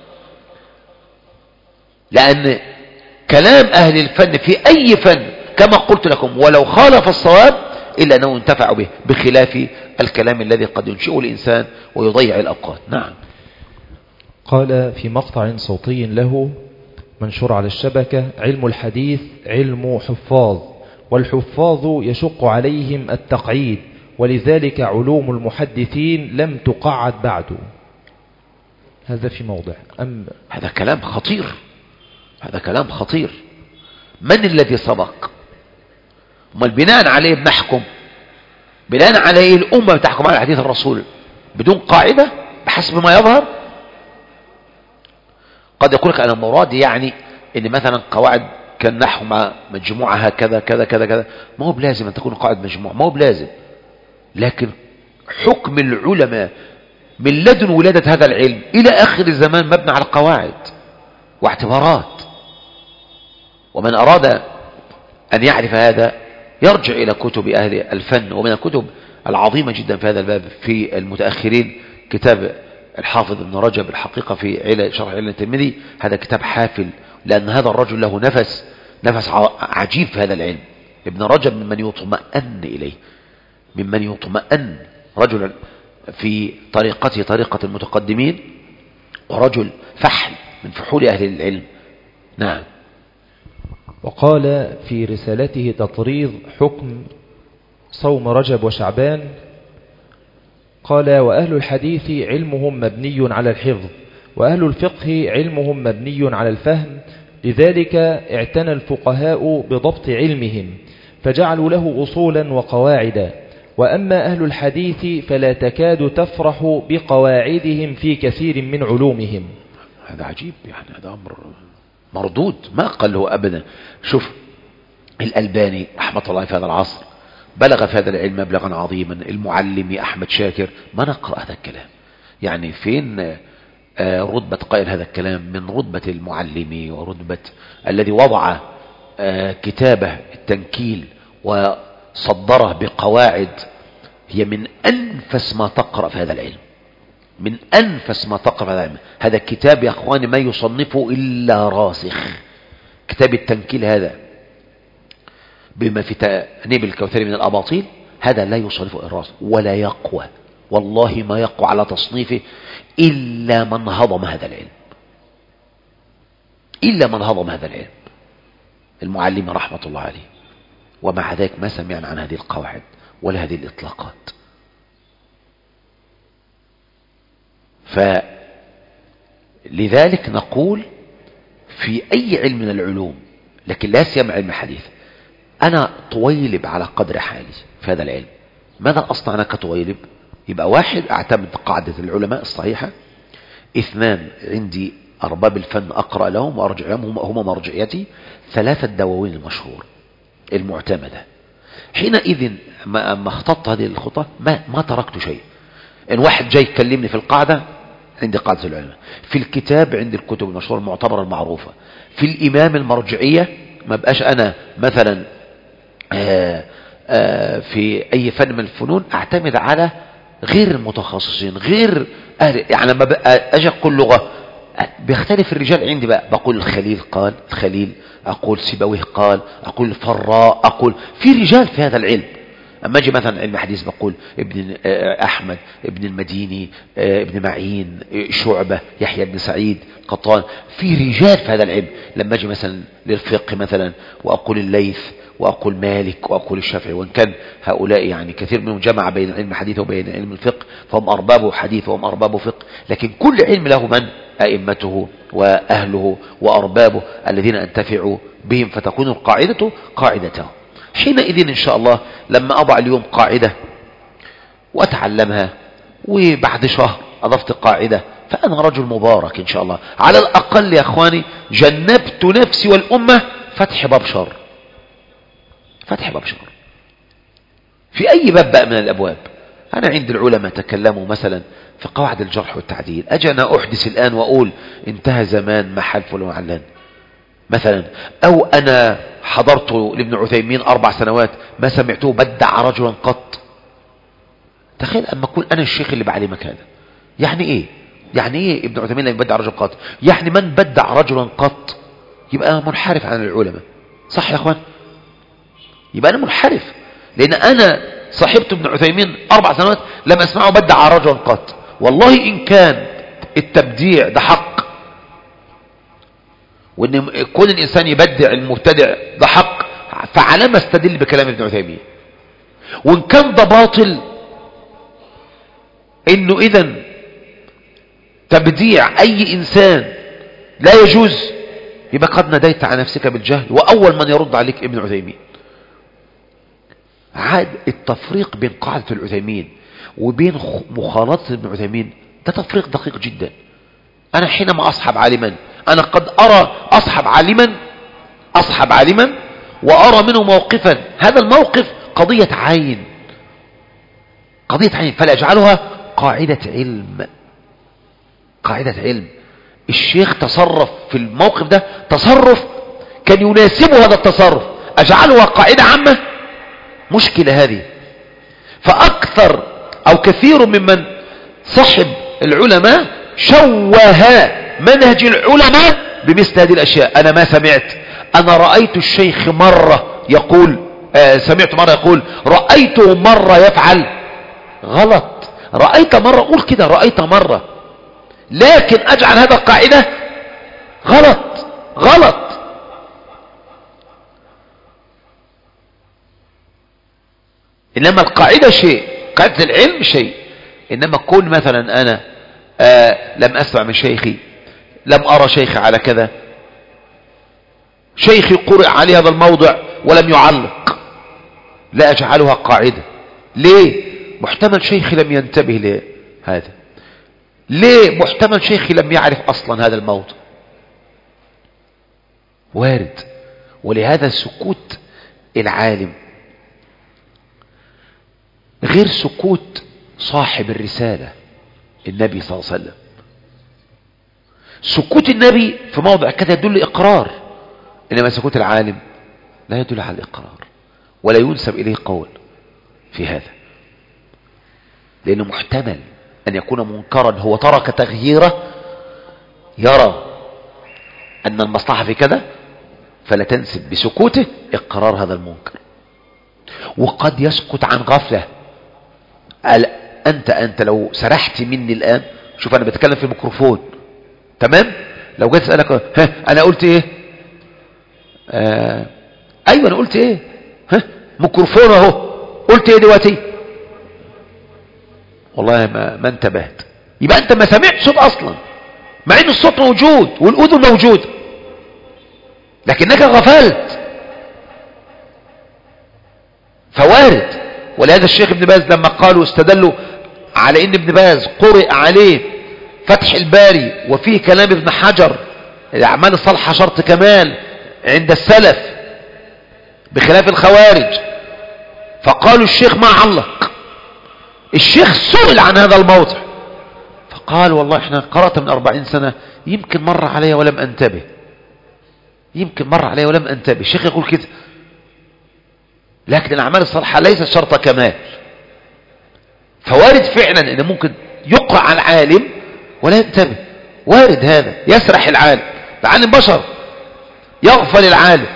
لأن كلام أهل الفن في أي فن كما قلت لكم ولو خالف الصواب إلا أنه ينتفع به، بخلاف الكلام الذي قد ينشئه الإنسان ويضيع الأوقات. نعم. قال في مقطع صوتي له منشور على الشبكة: علم الحديث علم حفاظ، والحفاظ يشق عليهم التقعيد، ولذلك علوم المحدثين لم تقعد بعد. هذا في موضع أم هذا كلام خطير، هذا كلام خطير. من الذي سبق؟ ما البناء عليه بنحكم؟ بناء عليه الأمة بتحكم على حديث الرسول بدون قاعدة بحسب ما يظهر؟ قد يقول لك أنا مرادي يعني إن مثلا قواعد كان نحو مع مجموعة هكذا كذا كذا كذا، ما هو بلازم أن تكون قواعد مجموعة، ما هو بلازم. لكن حكم العلماء من لدن ولادة هذا العلم إلى آخر الزمان مبنى على قواعد واعتبارات. ومن أراد أن يعرف هذا يرجع إلى كتب أهل الفن، ومن الكتب العظيمة جدا في هذا الباب في المتأخرين كتاب الحافظ ابن رجب الحقيقة في علة شرح علة الترمذي. هذا كتاب حافل، لأن هذا الرجل له نفس نفس عجيب في هذا العلم. ابن رجب ممن يطمئن إليه، ممن يطمئن، رجل في طريقته طريقة المتقدمين، ورجل فحل من فحول أهل العلم. نعم. وقال في رسالته تطريز حكم صوم رجب وشعبان، قال: وأهل الحديث علمهم مبني على الحفظ، وأهل الفقه علمهم مبني على الفهم، لذلك اعتنى الفقهاء بضبط علمهم فجعلوا له أصولا وقواعدا، وأما أهل الحديث فلا تكاد تفرح بقواعدهم في كثير من علومهم. هذا عجيب، يعني هذا أمر مردود ما قاله أبدا. شوف الألباني رحمة الله في هذا العصر بلغ في هذا العلم مبلغا عظيما، المعلمي أحمد شاكر، ما نقرأ هذا الكلام. يعني فين رتبة قائل هذا الكلام من رتبة المعلمي ورتبة الذي وضع كتابه التنكيل وصدره بقواعد هي من أنفس ما تقرأ في هذا العلم، من أنفس ما تقرأ في هذا العلم. هذا الكتاب يا أخواني ما يصنفه إلا راسخ، كتاب التنكيل هذا بما في تأنيب الكوثري من الأباطيل، هذا لا يصنفه إلا راسخ ولا يقوى، والله ما يقوى على تصنيفه إلا من هضم هذا العلم، إلا من هضم هذا العلم. المعلم رحمة الله عليه، ومع ذلك ما سمعنا عن هذه القواعد ولا هذه الإطلاقات. فلذلك نقول في أي علم من العلوم، لكن لا سيما علم الحديث، أنا طويلب على قدر حالي في هذا العلم. ماذا أصنع أنا كطويلب؟ يبقى واحد، أعتمد قاعدة العلماء الصحيحة. اثنان، عندي أرباب الفن أقرأ لهم وأرجع لهم، هم مرجعيتي. ثلاثة، الدواوين المشهور المعتمدة. حينئذ ما اختطت هذه الخطة ما, ما تركت شيء. إن واحد جاي يكلمني في القاعدة، عندي قاعدة العلماء. في الكتاب عندي الكتب المشهورة المعتبرة المعروفة. في الإمام المرجعية، ما بقاش أنا مثلا آآ آآ في أي فن من الفنون أعتمد على غير المتخصصين، غير أهل. يعني لما أجي أقول لغة بيختلف الرجال عندي بقى، بقول الخليل قال الخليل، أقول سيبويه قال، أقول الفراء، أقول في رجال في هذا العلم. أما أجي مثلا علم حديث بقول ابن أحمد، ابن المديني، ابن معين، شعبة، يحيى بن سعيد، قطان، في رجال في هذا العلم. لما أجي مثلا للفقه مثلا وأقول الليث وأقول مالك وأقول الشافعي، وإن كان هؤلاء يعني كثير منهم جمع بين علم الحديث وبين علم الفقه، فهم أرباب حديث وهم أرباب فقه، لكن كل علم له من أئمته وأهله وأربابه الذين أنتفعوا بهم، فتكون القاعدة قاعدته. حينئذ إن شاء الله لما أضع اليوم قاعدة وأتعلمها، وبعد شهر أضفت قاعدة، فأنا رجل مبارك إن شاء الله. على الأقل يا أخواني جنبت نفسي والأمة فتح باب شر، فتح باب شر في أي باب بقى من الأبواب. أنا عند العلماء تكلموا مثلا في قواعد الجرح والتعديل، أجي أنا أحدث الآن وأقول انتهى زمان ما حلف ولا معلن مثلا. أو أنا حضرت لابن عثيمين أربع سنوات ما سمعته بدع رجلا قط. تخيل أما أكون أنا الشيخ اللي بعلمك هذا، يعني إيه؟ يعني إيه ابن عثيمين لم يبدع رجلا قط؟ يعني من بدع رجلا قط يبقى منحرف عن العلماء، صح يا أخوان؟ يبقى أنا منحرف، لأن أنا صاحبت ابن عثيمين أربع سنوات لم أسمعه بدع رجلا قط. والله إن كان التبديع ده حق، وان كون الانسان يبدع المبتدع ده حق، فعلى ما استدل بكلام ابن عثيمين. وان كان ده باطل، انه اذا تبديع اي انسان لا يجوز، يبقى قد نديت على نفسك بالجهل، واول من يرد عليك ابن عثيمين. عاد التفريق بين قاعدة العثيمين وبين مخالطة ابن عثيمين ده تفريق دقيق جدا. انا حينما اصحب عالما، أنا قد أرى أصحب عالما أصحب عالما وأرى منه موقفا، هذا الموقف قضية عين، قضية عين، فلا أجعلها قاعدة علم. قاعدة علم. الشيخ تصرف في الموقف ده تصرف كان يناسبه هذا التصرف، أجعلها قاعدة عامة؟ مشكلة هذه. فأكثر أو كثير ممن صحب العلماء شوه منهج العلماء بمثل هذه الأشياء. أنا ما سمعت، أنا رأيت الشيخ مرة يقول آه سمعت مرة يقول رأيته مرة يفعل غلط، رأيت مرة أقول كده رأيت مرة، لكن أجعل هذا قاعدة غلط غلط. إنما القاعدة شيء، قاعدة العلم شيء. إنما كون مثلا أنا آه لم أسمع من شيخي، لم أرى شيخي على كذا، شيخي قرئ عليه هذا الموضع ولم يعلق، لا أجعلها قاعدة. ليه؟ محتمل شيخي لم ينتبه لهذا، ليه؟ محتمل شيخي لم يعرف أصلا هذا الموضع، وارد. ولهذا سكوت العالم غير سكوت صاحب الرسالة النبي صلى الله عليه وسلم. سكوت النبي في موضع كذا يدل إقرار، إنما سكوت العالم لا يدل على الإقرار ولا ينسب إليه قول في هذا، لأنه محتمل أن يكون منكرا، هو ترك تغييره، يرى أن المصلحة في كذا، فلا تنسب بسكوته إقرار هذا المنكر. وقد يسكت عن غفلة. أنت أنت لو سرحت مني الآن، شوف أنا بتكلم في الميكروفون تمام، لو جيت أسألك ها أنا قلت إيه، آه ايوه انا قلت ايه؟ ها ميكروفون اهو، قلت ايه دلوقتي؟ والله ما, ما انتبهت. يبقى انت ما سمعت صوت اصلا، مع ان الصوت موجود والاذن موجود، لكنك غفلت. فوارد. ولهذا الشيخ ابن باز لما قالوا استدلوا على ان ابن باز قرئ عليه فتح الباري وفيه كلام ابن حجر الاعمال الصالحه شرط كمال عند السلف بخلاف الخوارج، فقالوا الشيخ ما علق. الشيخ سئل عن هذا الموضع فقال والله احنا قرأت من أربعين سنة، يمكن مر علي ولم انتبه، يمكن مر علي ولم انتبه. الشيخ يقول كده. لكن الأعمال الصالحة ليست شرط كمال، فوارد فعلا ان ممكن يقرأ على العالم ولا ينتبه، وارد هذا، يسرح العالم، العالم بشر، يغفل العالم.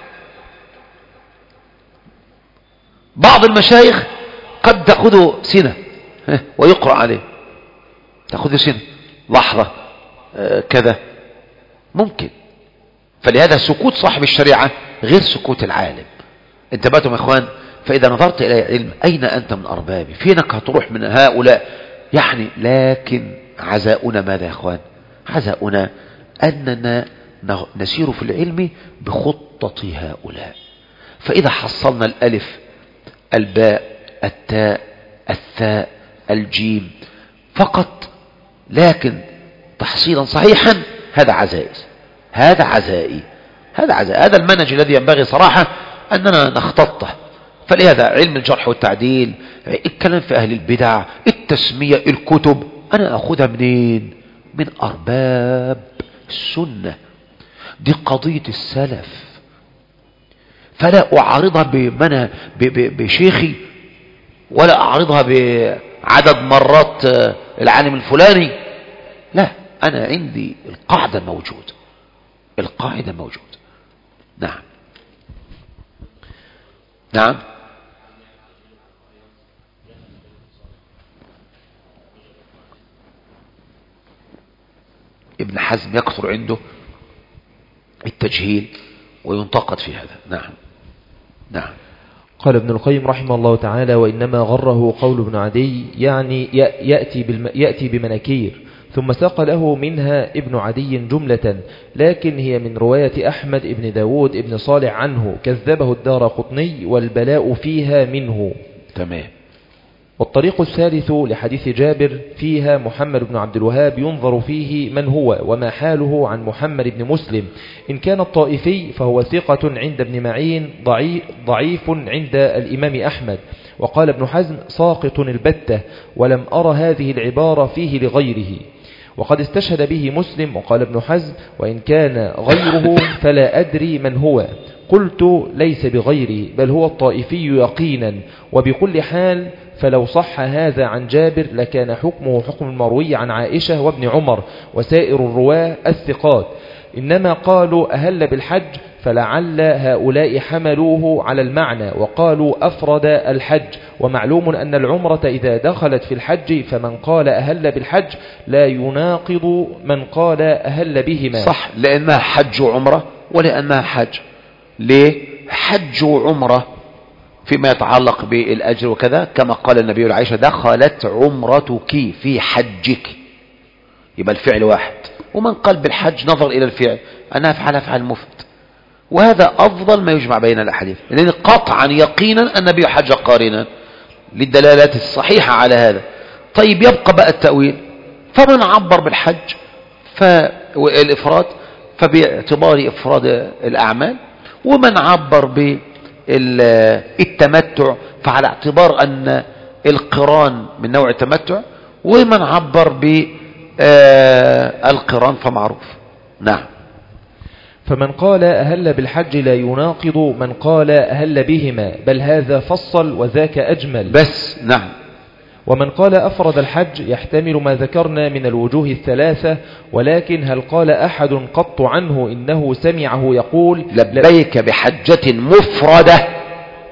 بعض المشايخ قد تأخذه سنة ويقرأ عليه، تأخذه سنة لحظة كذا ممكن. فلهذا سكوت صاحب الشريعة غير سكوت العالم. انتبهتم يا اخوان؟ فإذا نظرت إلى العلم أين أنت من أربابي؟ فينك هتروح من هؤلاء يعني. لكن عزاؤنا ماذا يا اخوان؟ عزاؤنا أننا نسير في العلم بخطة هؤلاء. فإذا حصلنا الألف الباء التاء الثاء الجيم فقط، لكن تحصيلا صحيحا، هذا عزائي، هذا عزائي، هذا عزائي. هذا المنهج الذي ينبغي صراحة أننا نختطه. فلهذا علم الجرح والتعديل، الكلام في أهل البدع، التسمية، الكتب، أنا أخذها منين؟ من أرباب السنة. دي قضية السلف، فلا أعارضها بمنى بشيخي، ولا أعارضها بعدد مرات العالم الفلاني. لا، أنا عندي القاعدة موجودة، القاعدة موجودة. نعم نعم. ابن حزم يكثر عنده التجهيل وينتقد في هذا. نعم نعم. قال ابن القيم رحمه الله تعالى: وإنما غره قول ابن عدي، يعني يأتي, بالم يأتي بمناكير، ثم ساق له منها ابن عدي جملة، لكن هي من رواية أحمد ابن داود ابن صالح عنه، كذبه الدارقطني، والبلاء فيها منه. تمام. والطريق الثالث لحديث جابر فيها محمد بن عبد الوهاب ينظر فيه من هو وما حاله عن محمد بن مسلم. إن كان الطائفي فهو ثقة عند ابن معين، ضعيف, ضعيف عند الإمام أحمد. وقال ابن حزم ساقط البتة، ولم أرى هذه العبارة فيه لغيره، وقد استشهد به مسلم. وقال ابن حزم: وإن كان غيره فلا أدري من هو. قلت: ليس بغيره، بل هو الطائفي يقينا. وبكل حال فلو صح هذا عن جابر لكان حكمه حكم المروي عن عائشة وابن عمر وسائر الرواة الثقات. إنما قالوا أهل بالحج، فلعل هؤلاء حملوه على المعنى وقالوا أفرد الحج. ومعلوم أن العمرة إذا دخلت في الحج فمن قال أهل بالحج لا يناقض من قال أهل بهما. صح، لأنها حج وعمرة ولأنها حج. ليه؟ حج وعمرة فيما يتعلق بالأجر وكذا، كما قال النبي لعائشة: دخلت عمرتك في حجك. يبقى الفعل واحد. ومن قال بالحج نظر إلى الفعل أنها أفعل أفعل مفرد، وهذا أفضل ما يجمع بين الأحاديث، لأن قطعا يقينا النبي حج قارنا للدلالات الصحيحة على هذا. طيب يبقى بقى التأويل، فمن عبر بالحج فالإفراد فباعتبار إفراد الأعمال، ومن عبر بالتمتع فعلى اعتبار أن القران من نوع التمتع، ومن عبر بالقران فمعروف. نعم. فمن قال أهل بالحج لا يناقض من قال أهل بهما، بل هذا فصل وذاك أجمل. بس. نعم. ومن قال أفرد الحج يحتمل ما ذكرنا من الوجوه الثلاثة، ولكن هل قال أحد قط عنه إنه سمعه يقول لبيك بحجة مفردة؟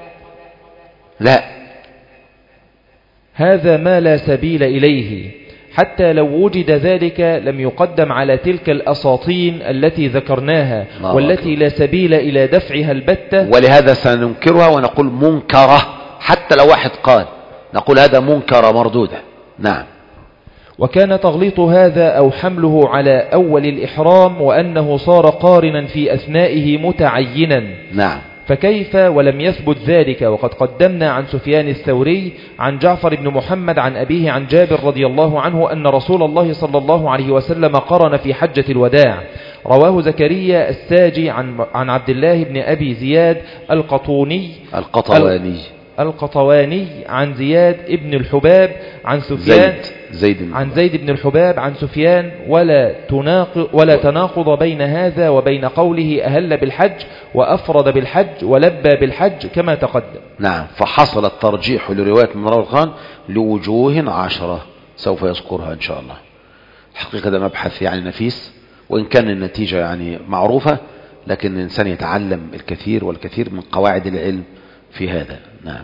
لا، هذا ما لا سبيل إليه، حتى لو وجد ذلك لم يقدم على تلك الأساطين التي ذكرناها والتي لا سبيل إلى دفعها البتة. ولهذا سننكرها ونقول منكرة، حتى لو واحد قال نقول هذا منكرة مردودة. نعم. وكان تغليط هذا أو حمله على أول الإحرام وأنه صار قارنا في أثنائه متعينا. نعم. فكيف ولم يثبت ذلك وقد قدمنا عن سفيان الثوري عن جعفر بن محمد عن أبيه عن جابر رضي الله عنه أن رسول الله صلى الله عليه وسلم قرن في حجة الوداع. رواه زكريا الساجي عن عن عبد الله بن أبي زياد القطوني القطواني القطواني عن زياد ابن الحباب عن سفيان زيد زيد عن زيد بن الحباب عن سفيان ولا تناقض ولا تناقض بين هذا وبين قوله أهل بالحج وأفرد بالحج ولبى بالحج كما تقدم. نعم. فحصل الترجيح لرواية من روى الخان لوجوه عشرة سوف يذكرها إن شاء الله. حقيقة ده مبحث يعني نفيس، وإن كان النتيجة يعني معروفة، لكن الإنسان يتعلم الكثير والكثير من قواعد العلم في هذا. نعم.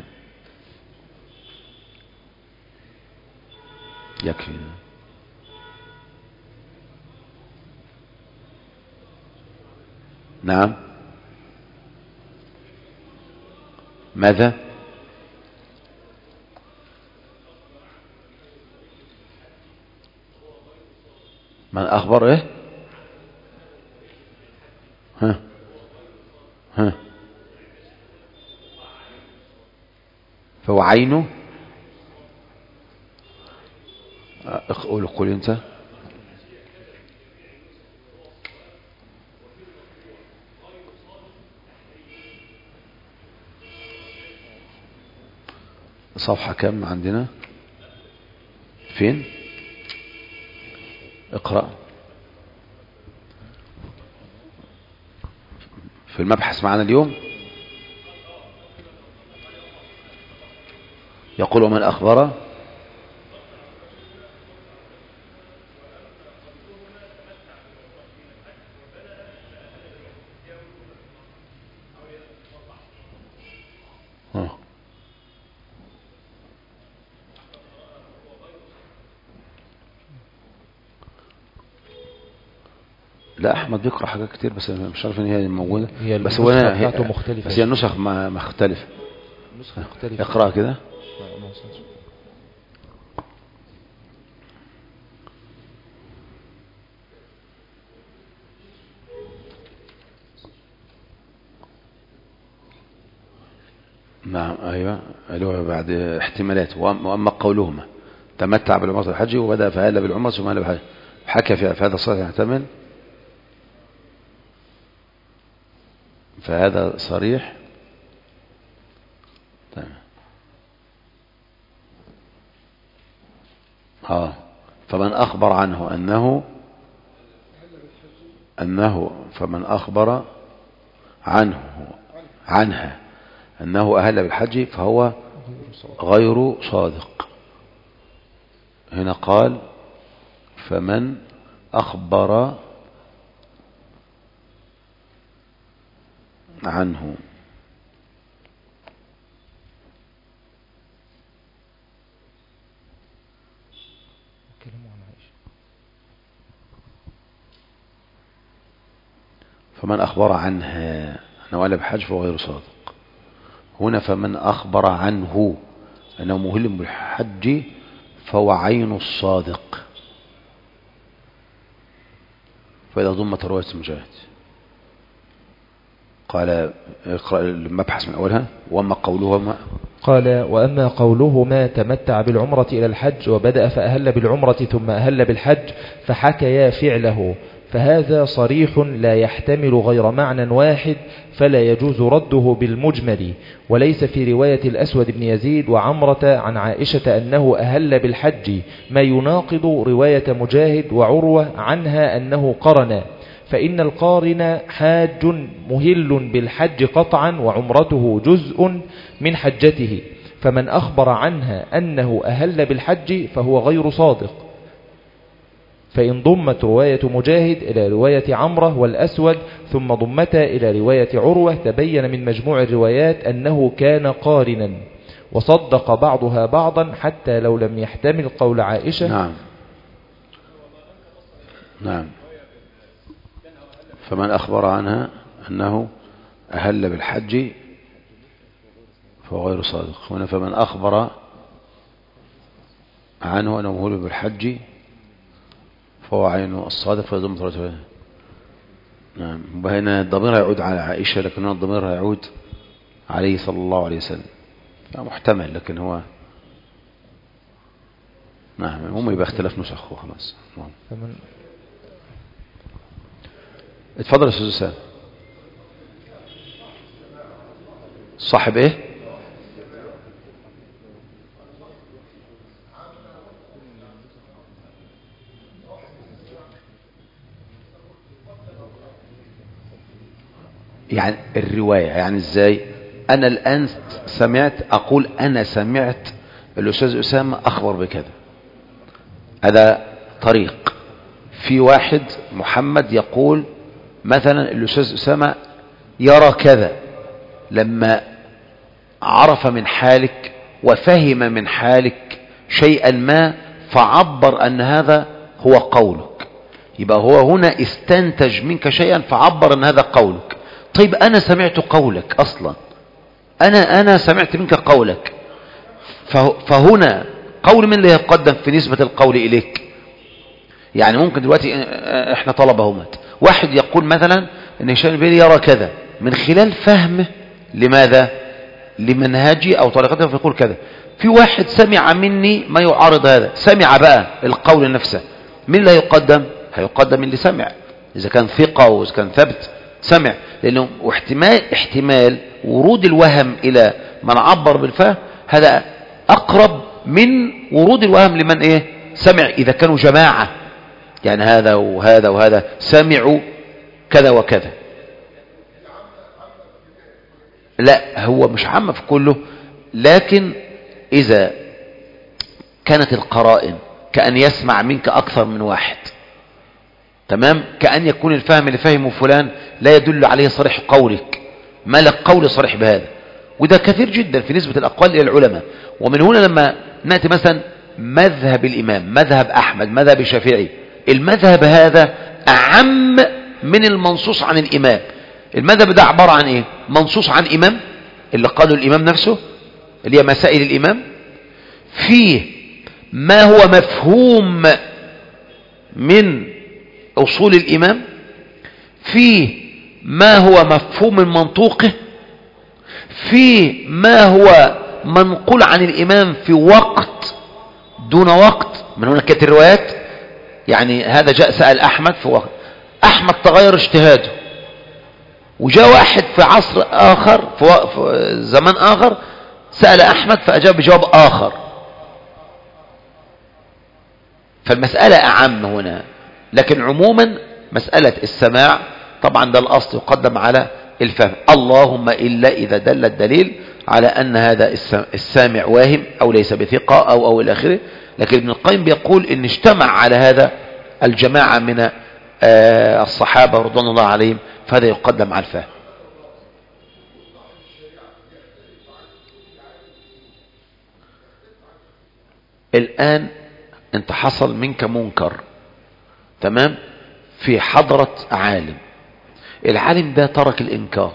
يكفي. نعم. ماذا؟ من أخبر إيه؟ ها ها فهو عينه. قول قول انت. صفحة كم عندنا؟ فين؟ اقرأ. في المبحث معنا اليوم يقول من أخبر لا أحمد بيقرأ حاجات كتير بس مش عارف ان هي موجودة. هي بس هو هي مختلفة، بس هي النسخ ما مختلفة. نسخة مختلفة. اقرأ كده. نعم ايوه اللي بعد احتمالات. واما قولهما تمتع بالعمرة والحج وبدأ فهل بالعمرة ثم هل بالحج حكى في هذا الصحيح يحتمل، فهذا صريح. تمام. اه فمن أخبر عنه أنه أنه فمن أخبر عنه عنها أنه أهل بالحج فهو غير صادق. هنا قال فمن أخبر عنه فمن أخبر عنها أنه أهل بالحج فهو غير صادق. هنا فمن أخبر عنه أنه مهل بالحج فهو عين الصادق، فإذا ضمت رواية المجاهد. قال اقرأ المبحث من أولها. وأما قولهما قال وأما قولهما تمتع بالعمرة إلى الحج وبدأ فأهل بالعمرة ثم أهل بالحج فحكيا فعله، فهذا صريح لا يحتمل غير معنى واحد فلا يجوز رده بالمجمل. وليس في رواية الأسود بن يزيد وعمرة عن عائشة أنه أهل بالحج ما يناقض رواية مجاهد وعروة عنها أنه قرن، فإن القارن حاج مهل بالحج قطعا وعمرته جزء من حجته، فمن أخبر عنها أنه أهل بالحج فهو غير صادق. فإن ضمت رواية مجاهد إلى رواية عمرة والأسود ثم ضمتا إلى رواية عروة تبين من مجموع الروايات أنه كان قارنا، وصدق بعضها بعضا حتى لو لم يحتمل قول عائشة. نعم. نعم. فمن أخبر عنها أنه أهل بالحج فهو غير صادق. هنا فمن أخبر عنه أنه مهول بالحج فهو عينه الصادق فيضم ثلاثة. نعم. وهنا الضمير يعود على عائشة، لكن هنا الضمير يعود عليه صلى الله عليه وسلم. محتمل، لكن هو نعم هم يبقى اختلاف نسخ وخلاص. نعم. اتفضل يا استاذ اسامه. صاحب ايه؟ يعني الرواية، يعني ازاي؟ انا الان سمعت، اقول انا سمعت الاستاذ اسامه اخبر بكذا، هذا طريق. في واحد محمد يقول مثلا الاستاذ اسامه يرى كذا، لما عرف من حالك وفهم من حالك شيئا ما فعبر ان هذا هو قولك، يبقى هو هنا استنتج منك شيئا فعبر ان هذا قولك. طيب انا سمعت قولك اصلا، انا انا سمعت منك قولك، فهنا قول من اللي يقدم في نسبة القول اليك؟ يعني ممكن دلوقتي احنا طلبة همت، واحد يقول مثلا ان هشام البيلي يرى كذا من خلال فهمه لماذا؟ لمنهجي او طريقته، فيقول كذا. في واحد سمع مني ما يعارض هذا، سمع بقى القول نفسه، من اللي هيقدم؟ هيقدم اللي سمع، اذا كان ثقة واذا كان ثبت سمع، لانه احتمال احتمال ورود الوهم الى من عبر بالفهم هذا اقرب من ورود الوهم لمن ايه سمع، اذا كانوا جماعة، يعني هذا وهذا وهذا سمعوا كذا وكذا. لا، هو مش عام في كله، لكن اذا كانت القرائن كأن يسمع منك اكثر من واحد، تمام، كأن يكون الفهم اللي فهمه فلان لا يدل عليه صريح قولك، ما لك قول صريح بهذا، وده كثير جدا في نسبة الأقوال إلى العلماء. ومن هنا لما نأتي مثلا مذهب الإمام، مذهب أحمد، مذهب الشافعي، المذهب هذا أعم من المنصوص عن الإمام. المذهب ده عبارة عن إيه؟ منصوص عن إمام اللي قاله الإمام نفسه، اللي هي مسائل الإمام، فيه ما هو مفهوم من أصول الإمام، فيه ما هو مفهوم من منطوقه، فيه ما هو منقول عن الإمام في وقت دون وقت. من هنا كانت الروايات، يعني هذا جاء سأل أحمد في وقت، أحمد تغير اجتهاده، وجاء واحد في عصر آخر في زمان آخر سأل أحمد فأجاب بجواب آخر، فالمسألة أعم هنا. لكن عموما مسألة السماع طبعا ده الأصل يقدم على الفهم، اللهم إلا إذا دل الدليل على أن هذا السامع واهم أو ليس بثقة أو أو إلى آخره. لكن ابن القيم بيقول إن اجتمع على هذا الجماعة من الصحابة رضوان الله عليهم، فهذا يقدم على الفهم. الآن انت حصل منك منكر، تمام، في حضرة عالم، العالم ده ترك الإنكار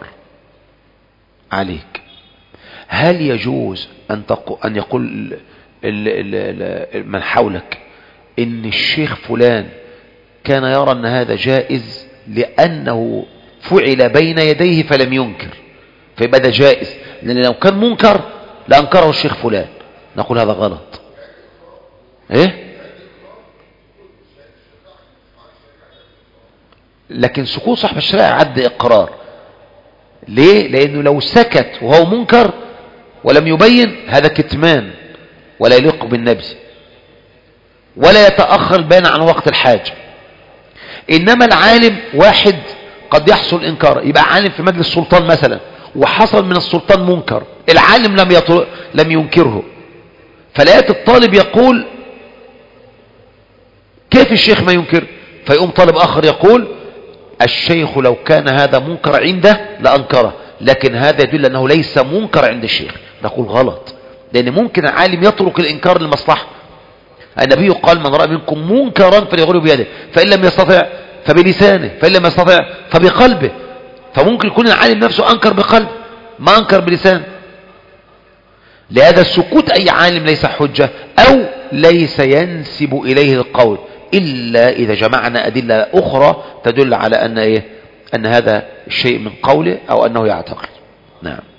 عليك، هل يجوز أن, أن يقول ال ال ال من حولك إن الشيخ فلان كان يرى أن هذا جائز لأنه فعل بين يديه فلم ينكر، فيبقى ده جائز، لأن لو كان منكر لأنكره الشيخ فلان، نقول هذا غلط. إيه؟ لكن سكوت صاحب الشريعة عد إقرار. ليه؟ لأنه لو سكت وهو منكر ولم يبين هذا كتمان ولا يليق بالنبي، ولا يتأخر البيان عن وقت الحاجة. إنما العالم واحد قد يحصل إنكار، يبقى عالم في مجلس السلطان مثلا وحصل من السلطان منكر، العالم لم يطل... لم ينكره، فلا يأتي الطالب يقول كيف الشيخ ما ينكر، فيقوم طالب آخر يقول الشيخ لو كان هذا منكر عنده لأنكره، لكن هذا يدل أنه ليس منكر عند الشيخ، نقول غلط، لأن ممكن العالم يترك الإنكار للمصلحة، النبي قال من رأى منكم منكرا فليغيره بيده، فإن لم يستطع فبلسانه، فإن لم يستطع فبقلبه. فممكن يكون العالم نفسه أنكر بقلبه ما أنكر بلسانه. لهذا السكوت أي عالم ليس حجة أو ليس ينسب إليه القول، إلا إذا جمعنا أدلة أخرى تدل على أن إيه؟ أن هذا الشيء من قوله أو أنه يعتقد. نعم.